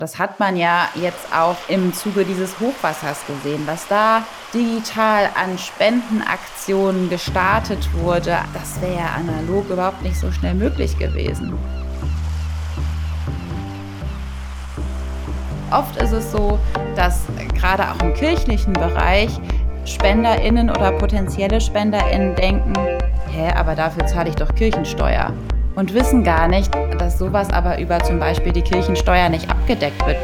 Das hat man ja jetzt auch im Zuge dieses Hochwassers gesehen, was da digital an Spendenaktionen gestartet wurde. Das wäre ja analog überhaupt nicht so schnell möglich gewesen. Oft ist es so, dass gerade auch im kirchlichen Bereich SpenderInnen oder potenzielle SpenderInnen denken, aber dafür zahle ich doch Kirchensteuer. Und wissen gar nicht, dass sowas aber über zum Beispiel die Kirchensteuer nicht abgedeckt wird.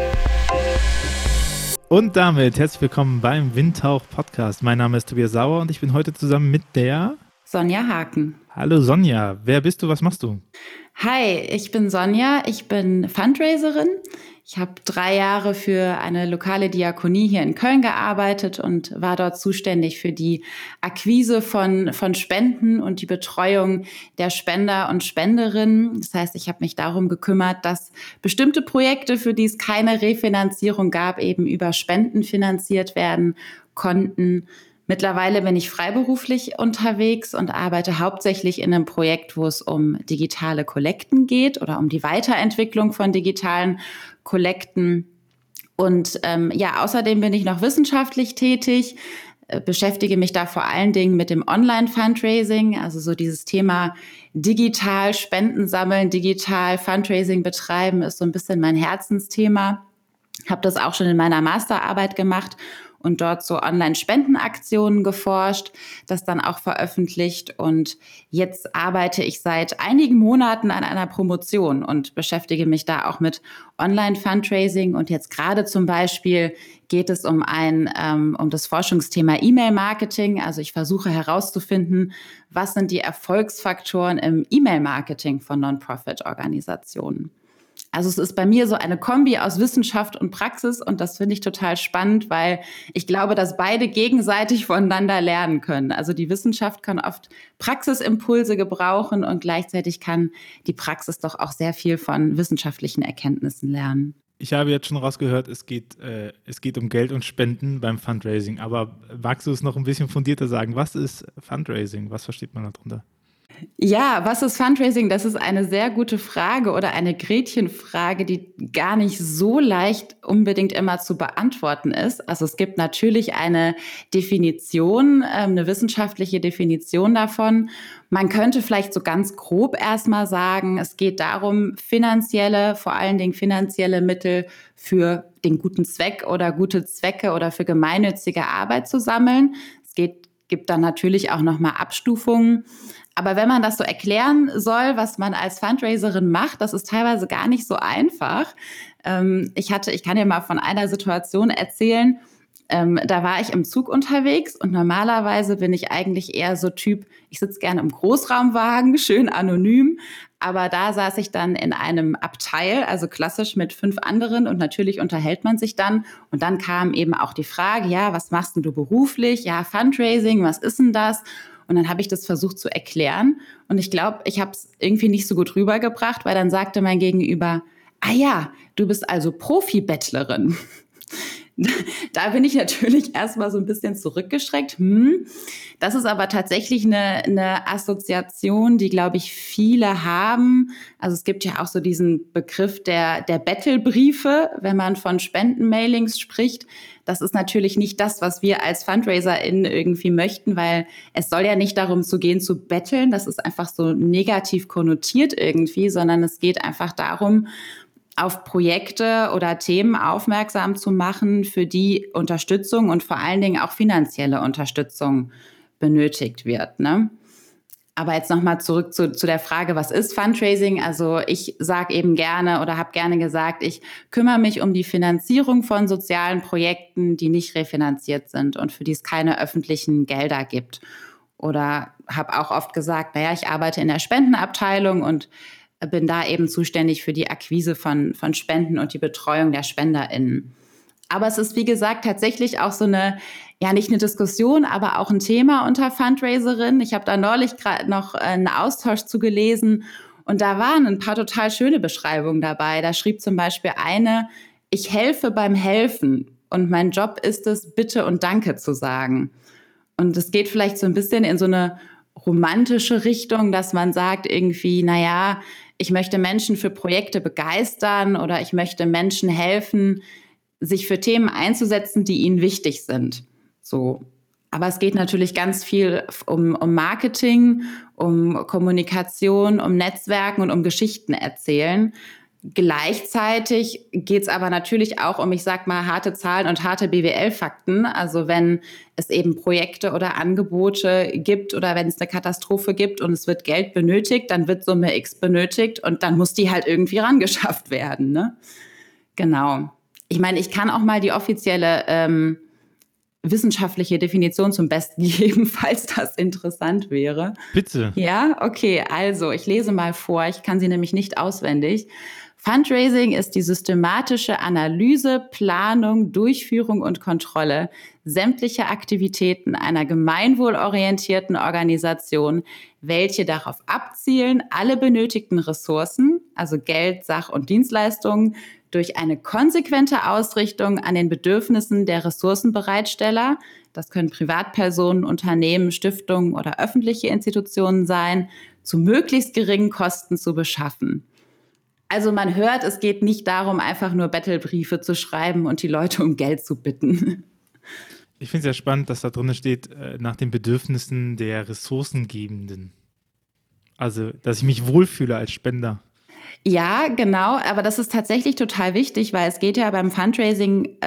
Und damit herzlich willkommen beim Windhauch-Podcast. Mein Name ist Tobias Sauer und ich bin heute zusammen mit der Sonja Haken. Hallo Sonja, wer bist du, was machst du? Hi, ich bin Sonja, ich bin Fundraiserin. Ich habe 3 Jahre für eine lokale Diakonie hier in Köln gearbeitet und war dort zuständig für die Akquise von Spenden und die Betreuung der Spender und Spenderinnen. Das heißt, ich habe mich darum gekümmert, dass bestimmte Projekte, für die es keine Refinanzierung gab, eben über Spenden finanziert werden konnten. Mittlerweile bin ich freiberuflich unterwegs und arbeite hauptsächlich in einem Projekt, wo es um digitale Kollekten geht oder um die Weiterentwicklung von digitalen Kollekten. Und außerdem bin ich noch wissenschaftlich tätig, beschäftige mich da vor allen Dingen mit dem Online-Fundraising, also so dieses Thema digital Spenden sammeln, digital Fundraising betreiben, ist so ein bisschen mein Herzensthema. Habe das auch schon in meiner Masterarbeit gemacht und dort so Online-Spendenaktionen geforscht, das dann auch veröffentlicht. Und jetzt arbeite ich seit einigen Monaten an einer Promotion und beschäftige mich da auch mit Online-Fundraising. Und jetzt gerade zum Beispiel geht es um das Forschungsthema E-Mail-Marketing. Also ich versuche herauszufinden, was sind die Erfolgsfaktoren im E-Mail-Marketing von Non-Profit-Organisationen. Also es ist bei mir so eine Kombi aus Wissenschaft und Praxis und das finde ich total spannend, weil ich glaube, dass beide gegenseitig voneinander lernen können. Also die Wissenschaft kann oft Praxisimpulse gebrauchen und gleichzeitig kann die Praxis doch auch sehr viel von wissenschaftlichen Erkenntnissen lernen. Ich habe jetzt schon rausgehört, es geht um Geld und Spenden beim Fundraising, aber magst du es noch ein bisschen fundierter sagen? Was ist Fundraising? Was versteht man darunter? Ja, was ist Fundraising? Das ist eine sehr gute Frage oder eine Gretchenfrage, die gar nicht so leicht unbedingt immer zu beantworten ist. Also es gibt natürlich eine Definition, eine wissenschaftliche Definition davon. Man könnte vielleicht so ganz grob erstmal sagen, es geht darum, vor allen Dingen finanzielle Mittel für den guten Zweck oder gute Zwecke oder für gemeinnützige Arbeit zu sammeln. Gibt dann natürlich auch nochmal Abstufungen. Aber wenn man das so erklären soll, was man als Fundraiserin macht, das ist teilweise gar nicht so einfach. Ich kann dir mal von einer Situation erzählen. Da war ich im Zug unterwegs und normalerweise bin ich eigentlich eher so Typ, ich sitze gerne im Großraumwagen, schön anonym. Aber da saß ich dann in einem Abteil, also klassisch mit 5 anderen und natürlich unterhält man sich dann. Und dann kam eben auch die Frage, ja, was machst denn du beruflich? Ja, Fundraising, was ist denn das? Und dann habe ich das versucht zu erklären. Und ich glaube, ich habe es irgendwie nicht so gut rübergebracht, weil dann sagte mein Gegenüber, ah ja, du bist also Profi-Bettlerin. Da bin ich natürlich erstmal so ein bisschen zurückgeschreckt. Das ist aber tatsächlich eine Assoziation, die, glaube ich, viele haben. Also es gibt ja auch so diesen Begriff der Bettelbriefe, wenn man von Spendenmailings spricht. Das ist natürlich nicht das, was wir als FundraiserInnen irgendwie möchten, weil es soll ja nicht darum zu gehen, zu betteln. Das ist einfach so negativ konnotiert irgendwie, sondern es geht einfach darum, auf Projekte oder Themen aufmerksam zu machen, für die Unterstützung und vor allen Dingen auch finanzielle Unterstützung benötigt wird, ne? Aber jetzt nochmal zurück zu der Frage, was ist Fundraising? Also ich sage eben gerne oder habe gerne gesagt, ich kümmere mich um die Finanzierung von sozialen Projekten, die nicht refinanziert sind und für die es keine öffentlichen Gelder gibt. Oder habe auch oft gesagt, ich arbeite in der Spendenabteilung und bin da eben zuständig für die Akquise von Spenden und die Betreuung der SpenderInnen. Aber es ist, wie gesagt, tatsächlich auch so eine, nicht eine Diskussion, aber auch ein Thema unter Fundraiserinnen. Ich habe da neulich gerade noch einen Austausch zu gelesen und da waren ein paar total schöne Beschreibungen dabei. Da schrieb zum Beispiel eine, ich helfe beim Helfen und mein Job ist es, Bitte und Danke zu sagen. Und es geht vielleicht so ein bisschen in so eine romantische Richtung, dass man sagt irgendwie, ich möchte Menschen für Projekte begeistern oder ich möchte Menschen helfen, sich für Themen einzusetzen, die ihnen wichtig sind. So. Aber es geht natürlich ganz viel um Marketing, um Kommunikation, um Netzwerken und um Geschichten erzählen. Gleichzeitig geht es aber natürlich auch um, ich sag mal, harte Zahlen und harte BWL-Fakten. Also wenn es eben Projekte oder Angebote gibt oder wenn es eine Katastrophe gibt und es wird Geld benötigt, dann wird Summe X benötigt und dann muss die halt irgendwie rangeschafft werden. Ne? Genau. Ich meine, ich kann auch mal die offizielle wissenschaftliche Definition zum Besten geben, falls das interessant wäre. Bitte. Ja, okay, also ich lese mal vor, ich kann sie nämlich nicht auswendig. Fundraising ist die systematische Analyse, Planung, Durchführung und Kontrolle sämtlicher Aktivitäten einer gemeinwohlorientierten Organisation, welche darauf abzielen, alle benötigten Ressourcen, also Geld, Sach- und Dienstleistungen, durch eine konsequente Ausrichtung an den Bedürfnissen der Ressourcenbereitsteller, das können Privatpersonen, Unternehmen, Stiftungen oder öffentliche Institutionen sein, zu möglichst geringen Kosten zu beschaffen. Also man hört, es geht nicht darum, einfach nur Battlebriefe zu schreiben und die Leute um Geld zu bitten. Ich finde es ja spannend, dass da drin steht, nach den Bedürfnissen der Ressourcengebenden. Also, dass ich mich wohlfühle als Spender. Ja, genau, aber das ist tatsächlich total wichtig, weil es geht ja beim Fundraising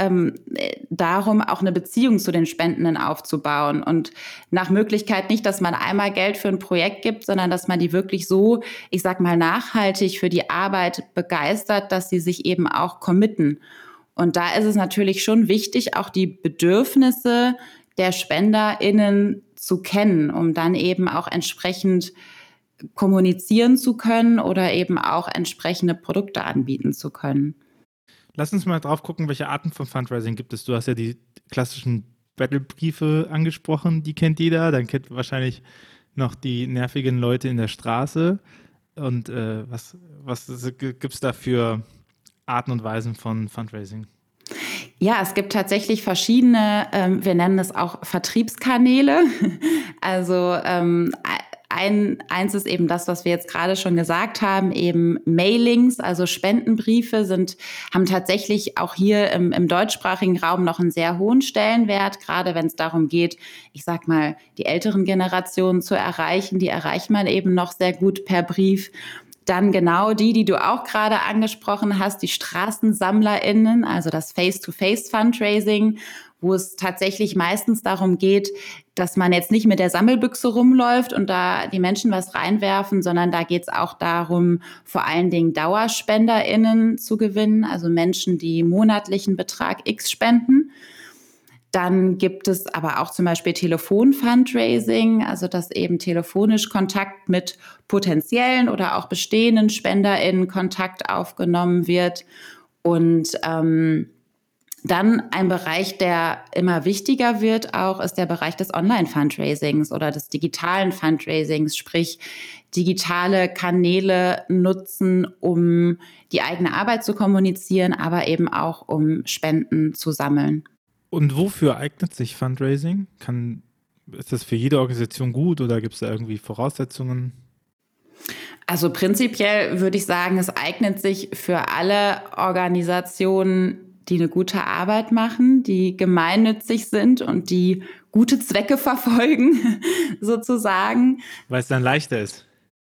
darum, auch eine Beziehung zu den Spendenden aufzubauen und nach Möglichkeit nicht, dass man einmal Geld für ein Projekt gibt, sondern dass man die wirklich so, ich sag mal, nachhaltig für die Arbeit begeistert, dass sie sich eben auch committen. Und da ist es natürlich schon wichtig, auch die Bedürfnisse der SpenderInnen zu kennen, um dann eben auch entsprechend kommunizieren zu können oder eben auch entsprechende Produkte anbieten zu können. Lass uns mal drauf gucken, welche Arten von Fundraising gibt es. Du hast ja die klassischen Battlebriefe angesprochen, die kennt jeder. Dann kennt wahrscheinlich noch die nervigen Leute in der Straße. Und was gibt es da für Arten und Weisen von Fundraising? Ja, es gibt tatsächlich verschiedene, wir nennen es auch Vertriebskanäle. Also eins ist eben das, was wir jetzt gerade schon gesagt haben, eben Mailings, also Spendenbriefe haben tatsächlich auch hier im deutschsprachigen Raum noch einen sehr hohen Stellenwert, gerade wenn es darum geht, ich sag mal, die älteren Generationen zu erreichen, die erreicht man eben noch sehr gut per Brief. Dann genau die du auch gerade angesprochen hast, die StraßensammlerInnen, also das Face-to-Face-Fundraising, wo es tatsächlich meistens darum geht, dass man jetzt nicht mit der Sammelbüchse rumläuft und da die Menschen was reinwerfen, sondern da geht es auch darum, vor allen Dingen DauerspenderInnen zu gewinnen, also Menschen, die monatlichen Betrag X spenden. Dann gibt es aber auch zum Beispiel Telefon-Fundraising, also dass eben telefonisch Kontakt mit potenziellen oder auch bestehenden SpenderInnen Kontakt aufgenommen wird. Und dann ein Bereich, der immer wichtiger wird auch, ist der Bereich des Online-Fundraisings oder des digitalen Fundraisings, sprich digitale Kanäle nutzen, um die eigene Arbeit zu kommunizieren, aber eben auch um Spenden zu sammeln. Und wofür eignet sich Fundraising? Ist das für jede Organisation gut oder gibt es da irgendwie Voraussetzungen? Also prinzipiell würde ich sagen, es eignet sich für alle Organisationen, die eine gute Arbeit machen, die gemeinnützig sind und die gute Zwecke verfolgen, sozusagen. Weil es dann leichter ist.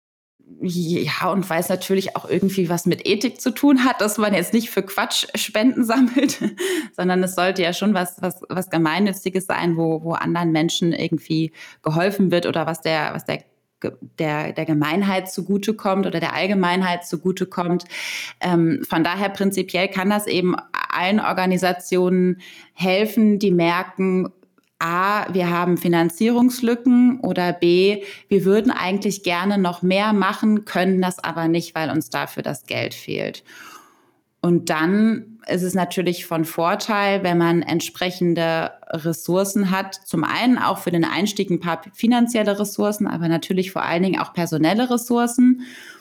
Ja, und weil es natürlich auch irgendwie was mit Ethik zu tun hat, dass man jetzt nicht für Quatsch Spenden sammelt, sondern es sollte ja schon was Gemeinnütziges sein, wo anderen Menschen irgendwie geholfen wird oder was der Gemeinheit zugutekommt oder der Allgemeinheit zugutekommt. Von daher prinzipiell kann das eben allen Organisationen helfen, die merken, A, wir haben Finanzierungslücken oder B, wir würden eigentlich gerne noch mehr machen, können das aber nicht, weil uns dafür das Geld fehlt. Und dann ist es natürlich von Vorteil, wenn man entsprechende Ressourcen hat. Zum einen auch für den Einstieg ein paar finanzielle Ressourcen, aber natürlich vor allen Dingen auch personelle Ressourcen.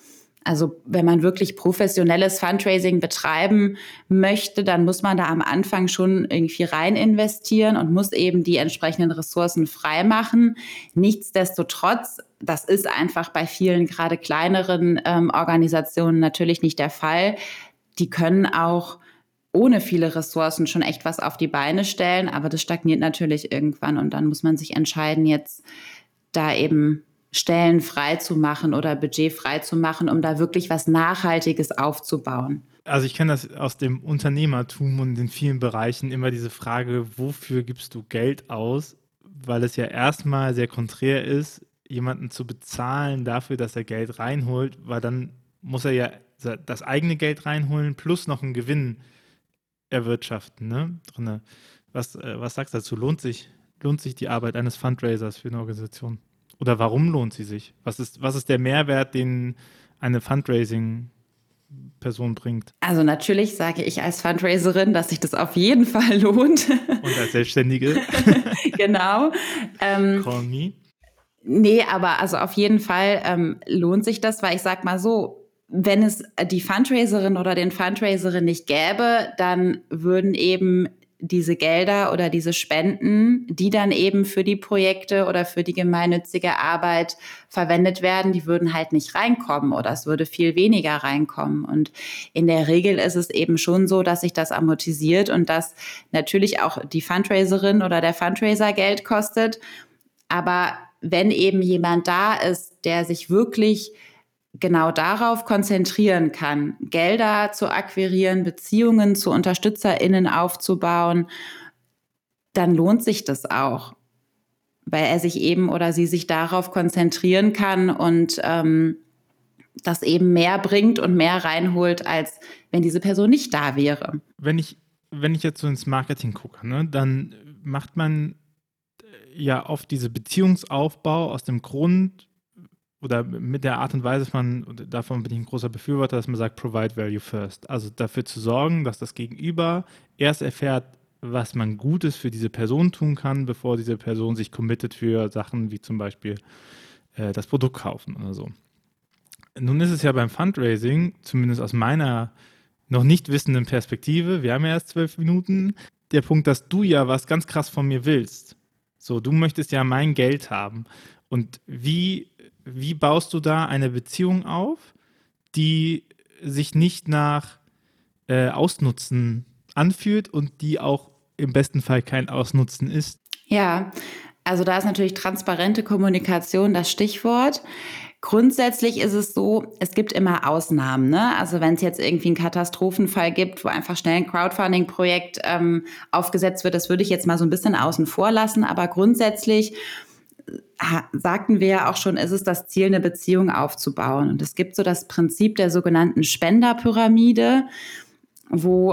Also wenn man wirklich professionelles Fundraising betreiben möchte, dann muss man da am Anfang schon irgendwie rein investieren und muss eben die entsprechenden Ressourcen freimachen. Nichtsdestotrotz, das ist einfach bei vielen gerade kleineren Organisationen natürlich nicht der Fall. Die können auch ohne viele Ressourcen schon echt was auf die Beine stellen, aber das stagniert natürlich irgendwann und dann muss man sich entscheiden, jetzt da eben Stellen frei zu machen oder Budget frei zu machen, um da wirklich was Nachhaltiges aufzubauen. Also ich kenne das aus dem Unternehmertum und in vielen Bereichen immer diese Frage, wofür gibst du Geld aus? Weil es ja erstmal sehr konträr ist, jemanden zu bezahlen dafür, dass er Geld reinholt, weil dann muss er ja das eigene Geld reinholen plus noch einen Gewinn erwirtschaften, ne? Drinne. Was sagst du dazu? Lohnt sich die Arbeit eines Fundraisers für eine Organisation? Oder warum lohnt sie sich? Was ist der Mehrwert, den eine Fundraising-Person bringt? Also natürlich sage ich als Fundraiserin, dass sich das auf jeden Fall lohnt. Und als Selbstständige? Genau. Call me. Nee, aber also auf jeden Fall lohnt sich das, weil ich sag mal so, wenn es die Fundraiserin oder den Fundraiserin nicht gäbe, dann würden eben diese Gelder oder diese Spenden, die dann eben für die Projekte oder für die gemeinnützige Arbeit verwendet werden, die würden halt nicht reinkommen oder es würde viel weniger reinkommen. Und in der Regel ist es eben schon so, dass sich das amortisiert und dass natürlich auch die Fundraiserin oder der Fundraiser Geld kostet. Aber wenn eben jemand da ist, der sich wirklich genau darauf konzentrieren kann, Gelder zu akquirieren, Beziehungen zu UnterstützerInnen aufzubauen, dann lohnt sich das auch, weil er sich eben oder sie sich darauf konzentrieren kann und das eben mehr bringt und mehr reinholt, als wenn diese Person nicht da wäre. Wenn ich jetzt so ins Marketing gucke, ne, dann macht man ja oft diese Beziehungsaufbau aus dem Grund, oder mit der Art und Weise, davon bin ich ein großer Befürworter, dass man sagt, provide value first. Also dafür zu sorgen, dass das Gegenüber erst erfährt, was man Gutes für diese Person tun kann, bevor diese Person sich committet für Sachen wie zum Beispiel das Produkt kaufen oder so. Nun ist es ja beim Fundraising, zumindest aus meiner noch nicht wissenden Perspektive, wir haben ja erst 12 Minuten, der Punkt, dass du ja was ganz krass von mir willst. So, du möchtest ja mein Geld haben. Und wie baust du da eine Beziehung auf, die sich nicht nach Ausnutzen anfühlt und die auch im besten Fall kein Ausnutzen ist? Ja, also da ist natürlich transparente Kommunikation das Stichwort. Grundsätzlich ist es so, es gibt immer Ausnahmen, ne? Also wenn es jetzt irgendwie einen Katastrophenfall gibt, wo einfach schnell ein Crowdfunding-Projekt aufgesetzt wird, das würde ich jetzt mal so ein bisschen außen vor lassen, aber grundsätzlich sagten wir ja auch schon, ist es das Ziel, eine Beziehung aufzubauen. Und es gibt so das Prinzip der sogenannten Spenderpyramide, wo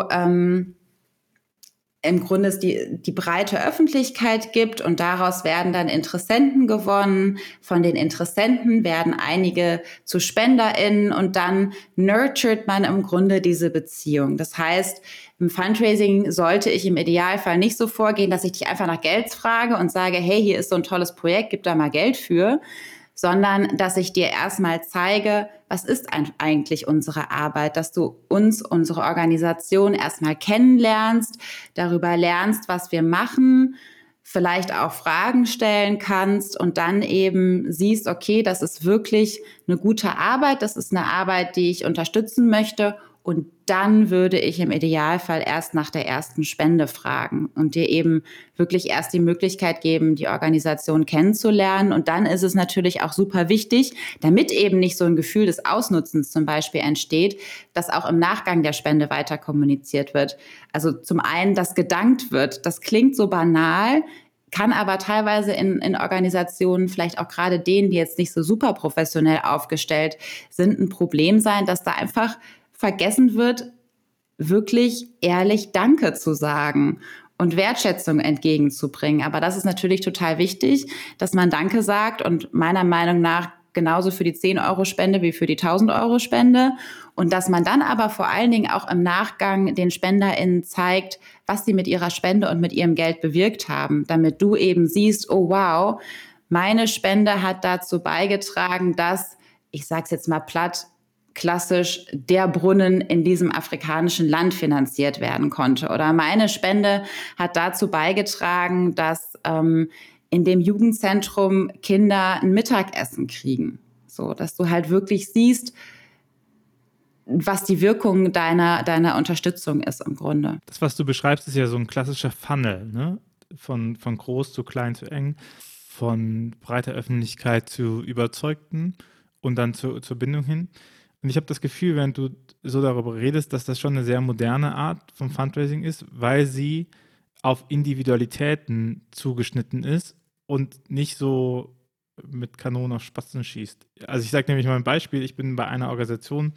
im Grunde es die breite Öffentlichkeit gibt und daraus werden dann Interessenten gewonnen. Von den Interessenten werden einige zu SpenderInnen und dann nurtured man im Grunde diese Beziehung. Das heißt, im Fundraising sollte ich im Idealfall nicht so vorgehen, dass ich dich einfach nach Geld frage und sage, hey, hier ist so ein tolles Projekt, gib da mal Geld für, sondern dass ich dir erstmal zeige, was ist eigentlich unsere Arbeit, dass du uns, unsere Organisation erstmal kennenlernst, darüber lernst, was wir machen, vielleicht auch Fragen stellen kannst und dann eben siehst, okay, das ist wirklich eine gute Arbeit, das ist eine Arbeit, die ich unterstützen möchte. Und dann würde ich im Idealfall erst nach der ersten Spende fragen und dir eben wirklich erst die Möglichkeit geben, die Organisation kennenzulernen. Und dann ist es natürlich auch super wichtig, damit eben nicht so ein Gefühl des Ausnutzens zum Beispiel entsteht, dass auch im Nachgang der Spende weiter kommuniziert wird. Also zum einen, dass gedankt wird. Das klingt so banal, kann aber teilweise in Organisationen, vielleicht auch gerade denen, die jetzt nicht so super professionell aufgestellt sind, ein Problem sein, dass da einfach vergessen wird, wirklich ehrlich Danke zu sagen und Wertschätzung entgegenzubringen. Aber das ist natürlich total wichtig, dass man Danke sagt und meiner Meinung nach genauso für die 10-Euro-Spende wie für die 1.000-Euro-Spende. Und dass man dann aber vor allen Dingen auch im Nachgang den SpenderInnen zeigt, was sie mit ihrer Spende und mit ihrem Geld bewirkt haben, damit du eben siehst, oh wow, meine Spende hat dazu beigetragen, dass, ich sage es jetzt mal platt, klassisch der Brunnen in diesem afrikanischen Land finanziert werden konnte. Oder meine Spende hat dazu beigetragen, dass in dem Jugendzentrum Kinder ein Mittagessen kriegen. So, dass du halt wirklich siehst, was die Wirkung deiner Unterstützung ist im Grunde. Das, was du beschreibst, ist ja so ein klassischer Funnel, ne? Von groß zu klein zu eng, von breiter Öffentlichkeit zu Überzeugten und dann zur Bindung hin. Und ich habe das Gefühl, während du so darüber redest, dass das schon eine sehr moderne Art von Fundraising ist, weil sie auf Individualitäten zugeschnitten ist und nicht so mit Kanonen auf Spatzen schießt. Also ich sage nämlich mal ein Beispiel, ich bin bei einer Organisation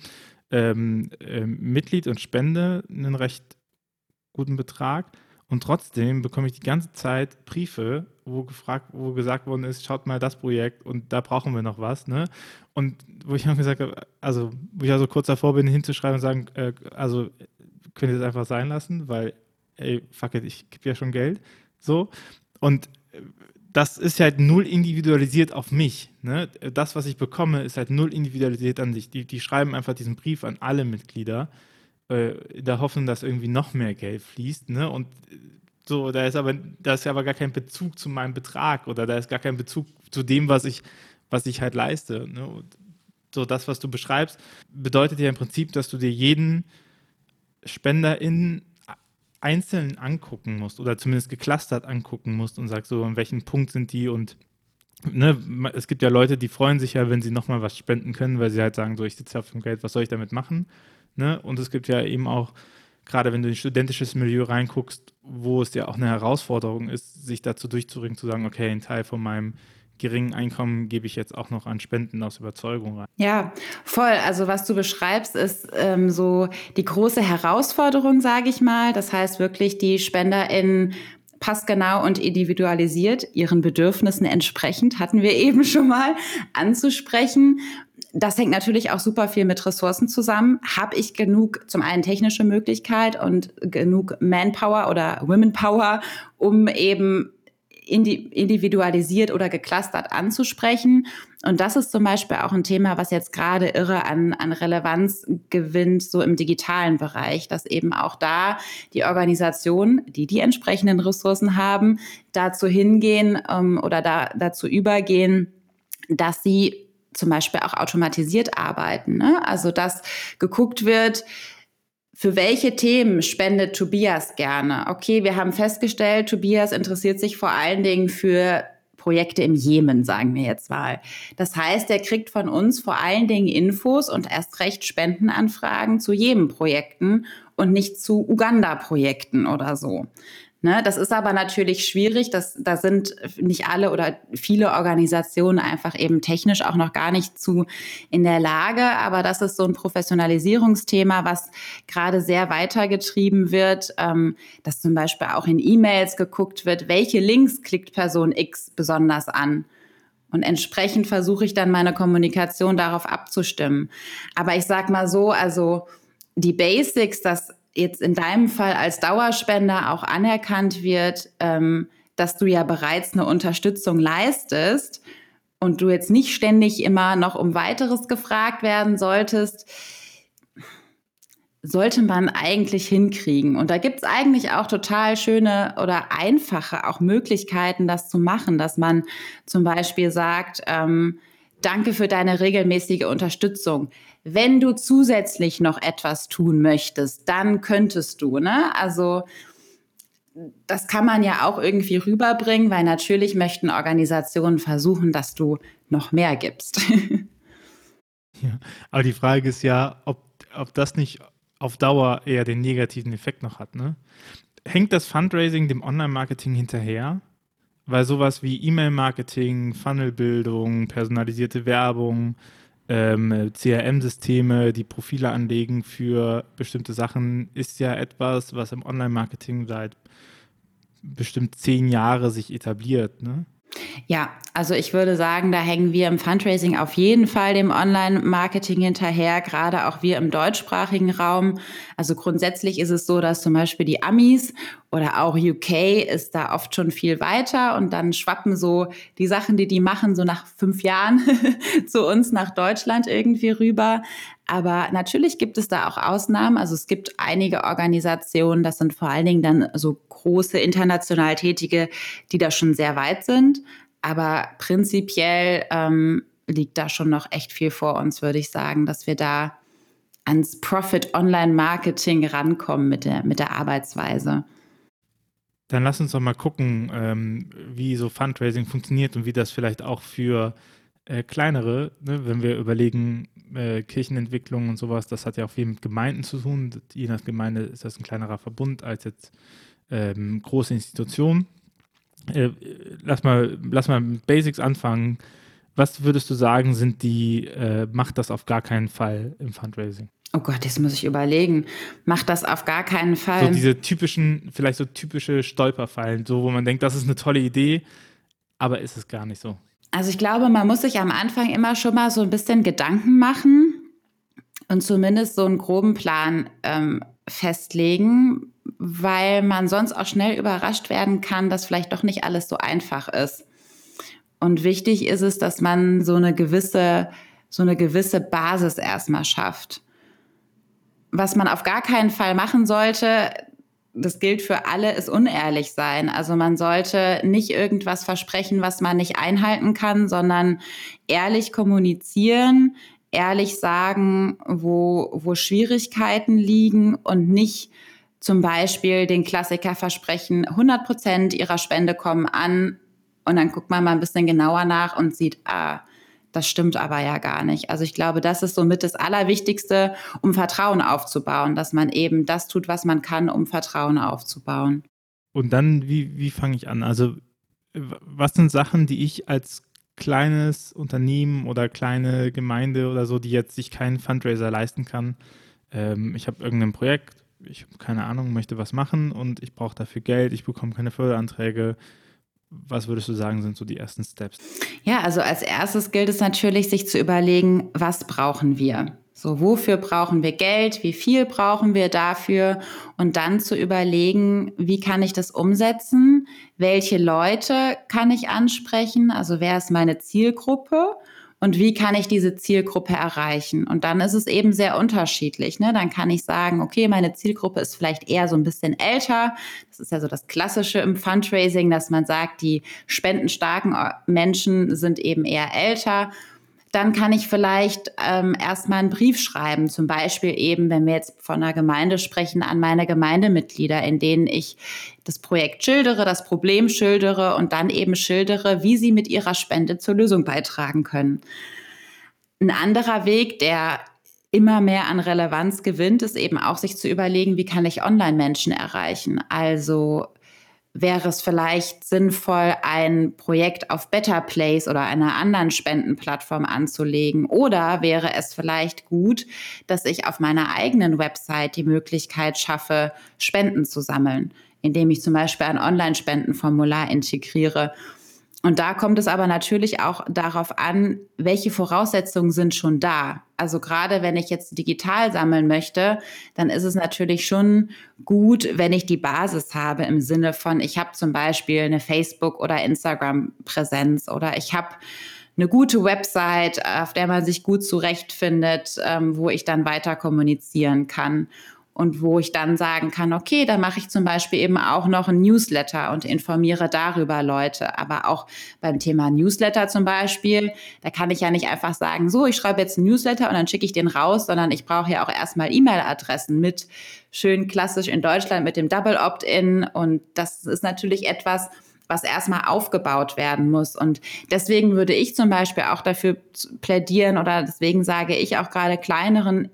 Mitglied und spende einen recht guten Betrag und trotzdem bekomme ich die ganze Zeit Briefe, wo gesagt worden ist, schaut mal das Projekt und da brauchen wir noch was, ne? Und wo ich auch gesagt habe, also wo ich also kurz davor bin, hinzuschreiben und sagen, also könnt ihr das einfach sein lassen, weil, ey, fuck it, ich gebe ja schon Geld, so. Und das ist halt null individualisiert auf mich. Ne? Das, was ich bekomme, ist halt null individualisiert an sich. Die schreiben einfach diesen Brief an alle Mitglieder, in der Hoffnung, dass irgendwie noch mehr Geld fließt. Ne? Und so, da ist aber gar kein Bezug zu meinem Betrag oder da ist gar kein Bezug zu dem, was ich halt leiste. Ne? Und so, das, was du beschreibst, bedeutet ja im Prinzip, dass du dir jeden SpenderInnen einzeln angucken musst oder zumindest geclustert angucken musst und sagst so, an welchem Punkt sind die und ne, es gibt ja Leute, die freuen sich ja, wenn sie nochmal was spenden können, weil sie halt sagen, so, ich sitze auf dem Geld, was soll ich damit machen? Ne? Und es gibt ja eben auch, gerade wenn du in ein studentisches Milieu reinguckst, wo es ja auch eine Herausforderung ist, sich dazu durchzuringen, zu sagen, okay, ein Teil von meinem geringen Einkommen gebe ich jetzt auch noch an Spenden aus Überzeugung rein. Ja, voll. Also was du beschreibst, ist so die große Herausforderung, sage ich mal. Das heißt wirklich, die SpenderInnen passgenau und individualisiert ihren Bedürfnissen entsprechend, hatten wir eben schon mal, anzusprechen. Das hängt natürlich auch super viel mit Ressourcen zusammen. Habe ich genug, zum einen technische Möglichkeit und genug Manpower oder Womenpower, um eben individualisiert oder geclustert anzusprechen. Und das ist zum Beispiel auch ein Thema, was jetzt gerade irre an Relevanz gewinnt, so im digitalen Bereich, dass eben auch da die Organisationen, die entsprechenden Ressourcen haben, dazu hingehen oder dazu übergehen, dass sie zum Beispiel auch automatisiert arbeiten. Ne? Also dass geguckt wird, für welche Themen spendet Tobias gerne? Okay, wir haben festgestellt, Tobias interessiert sich vor allen Dingen für Projekte im Jemen, sagen wir jetzt mal. Das heißt, er kriegt von uns vor allen Dingen Infos und erst recht Spendenanfragen zu Jemen-Projekten und nicht zu Uganda-Projekten oder so. Ne, das ist aber natürlich schwierig. Da sind nicht alle oder viele Organisationen einfach eben technisch auch noch gar nicht zu in der Lage. Aber das ist so ein Professionalisierungsthema, was gerade sehr weitergetrieben wird, dass zum Beispiel auch in E-Mails geguckt wird, welche Links klickt Person X besonders an. Und entsprechend versuche ich dann meine Kommunikation darauf abzustimmen. Aber ich sag mal so, also die Basics, dass jetzt in deinem Fall als Dauerspender auch anerkannt wird, dass du ja bereits eine Unterstützung leistest und du jetzt nicht ständig immer noch um weiteres gefragt werden solltest, sollte man eigentlich hinkriegen. Und da gibt es eigentlich auch total schöne oder einfache auch Möglichkeiten, das zu machen, dass man zum Beispiel sagt, danke für deine regelmäßige Unterstützung. Wenn du zusätzlich noch etwas tun möchtest, dann könntest du, ne? Also das kann man ja auch irgendwie rüberbringen, weil natürlich möchten Organisationen versuchen, dass du noch mehr gibst. Ja, aber die Frage ist ja, ob das nicht auf Dauer eher den negativen Effekt noch hat, ne? Hängt das Fundraising dem Online-Marketing hinterher? Weil sowas wie E-Mail-Marketing, Funnelbildung, personalisierte Werbung, CRM-Systeme, die Profile anlegen für bestimmte Sachen, ist ja etwas, was im Online-Marketing seit bestimmt 10 Jahren sich etabliert, ne? Ja, also ich würde sagen, da hängen wir im Fundraising auf jeden Fall dem Online-Marketing hinterher, gerade auch wir im deutschsprachigen Raum. Also grundsätzlich ist es so, dass zum Beispiel die Amis oder auch UK ist da oft schon viel weiter und dann schwappen so die Sachen, die machen, so nach 5 Jahren zu uns nach Deutschland irgendwie rüber. Aber natürlich gibt es da auch Ausnahmen. Also es gibt einige Organisationen, das sind vor allen Dingen dann so große international Tätige, die da schon sehr weit sind. Aber prinzipiell liegt da schon noch echt viel vor uns, würde ich sagen, dass wir da ans Profit-Online-Marketing rankommen mit der Arbeitsweise. Dann lass uns doch mal gucken, wie so Fundraising funktioniert und wie das vielleicht auch für kleinere, ne, wenn wir überlegen, Kirchenentwicklung und sowas, das hat ja auch viel mit Gemeinden zu tun. Je nach Gemeinde ist das ein kleinerer Verbund als jetzt große Institutionen. Lass mal mit Basics anfangen. Was würdest du sagen, macht das auf gar keinen Fall im Fundraising? Oh Gott, jetzt muss ich überlegen. Macht das auf gar keinen Fall. So diese vielleicht so typische Stolperfallen, so wo man denkt, das ist eine tolle Idee, aber ist es gar nicht so. Also ich glaube, man muss sich am Anfang immer schon mal so ein bisschen Gedanken machen und zumindest so einen groben Plan festlegen, weil man sonst auch schnell überrascht werden kann, dass vielleicht doch nicht alles so einfach ist. Und wichtig ist es, dass man so eine gewisse Basis erstmal schafft. Was man auf gar keinen Fall machen sollte, das gilt für alle, ist unehrlich sein. Also man sollte nicht irgendwas versprechen, was man nicht einhalten kann, sondern ehrlich kommunizieren, ehrlich sagen, wo Schwierigkeiten liegen und nicht zum Beispiel den Klassiker versprechen, 100% ihrer Spende kommen an und dann guckt man mal ein bisschen genauer nach und sieht, das stimmt aber ja gar nicht. Also ich glaube, das ist somit das Allerwichtigste, um Vertrauen aufzubauen, dass man eben das tut, was man kann, um Vertrauen aufzubauen. Und dann, wie fange ich an? Also was sind Sachen, die ich als kleines Unternehmen oder kleine Gemeinde oder so, die jetzt sich keinen Fundraiser leisten kann, ich habe irgendein Projekt, ich habe keine Ahnung, möchte was machen und ich brauche dafür Geld, ich bekomme keine Förderanträge. Was würdest du sagen, sind so die ersten Steps? Ja, also als erstes gilt es natürlich, sich zu überlegen, was brauchen wir? So, wofür brauchen wir Geld? Wie viel brauchen wir dafür? Und dann zu überlegen, wie kann ich das umsetzen? Welche Leute kann ich ansprechen? Also wer ist meine Zielgruppe? Und wie kann ich diese Zielgruppe erreichen? Und dann ist es eben sehr unterschiedlich. Ne? Dann kann ich sagen, okay, meine Zielgruppe ist vielleicht eher so ein bisschen älter. Das ist ja so das Klassische im Fundraising, dass man sagt, die spendenstarken Menschen sind eben eher älter. Dann kann ich vielleicht erstmal einen Brief schreiben, zum Beispiel eben, wenn wir jetzt von einer Gemeinde sprechen, an meine Gemeindemitglieder, in denen ich das Projekt schildere, das Problem schildere und dann eben schildere, wie sie mit ihrer Spende zur Lösung beitragen können. Ein anderer Weg, der immer mehr an Relevanz gewinnt, ist eben auch, sich zu überlegen, wie kann ich Online-Menschen erreichen? Also wäre es vielleicht sinnvoll, ein Projekt auf Better Place oder einer anderen Spendenplattform anzulegen? Oder wäre es vielleicht gut, dass ich auf meiner eigenen Website die Möglichkeit schaffe, Spenden zu sammeln, indem ich zum Beispiel ein Online-Spendenformular integriere? Und da kommt es aber natürlich auch darauf an, welche Voraussetzungen sind schon da. Also gerade wenn ich jetzt digital sammeln möchte, dann ist es natürlich schon gut, wenn ich die Basis habe im Sinne von, ich habe zum Beispiel eine Facebook- oder Instagram-Präsenz oder ich habe eine gute Website, auf der man sich gut zurechtfindet, wo ich dann weiter kommunizieren kann. Und wo ich dann sagen kann, okay, da mache ich zum Beispiel eben auch noch ein Newsletter und informiere darüber Leute. Aber auch beim Thema Newsletter zum Beispiel, da kann ich ja nicht einfach sagen, so, ich schreibe jetzt einen Newsletter und dann schicke ich den raus, sondern ich brauche ja auch erstmal E-Mail-Adressen mit schön klassisch in Deutschland mit dem Double Opt-in. Und das ist natürlich etwas, was erstmal aufgebaut werden muss. Und deswegen würde ich zum Beispiel auch dafür plädieren oder deswegen sage ich auch gerade kleineren,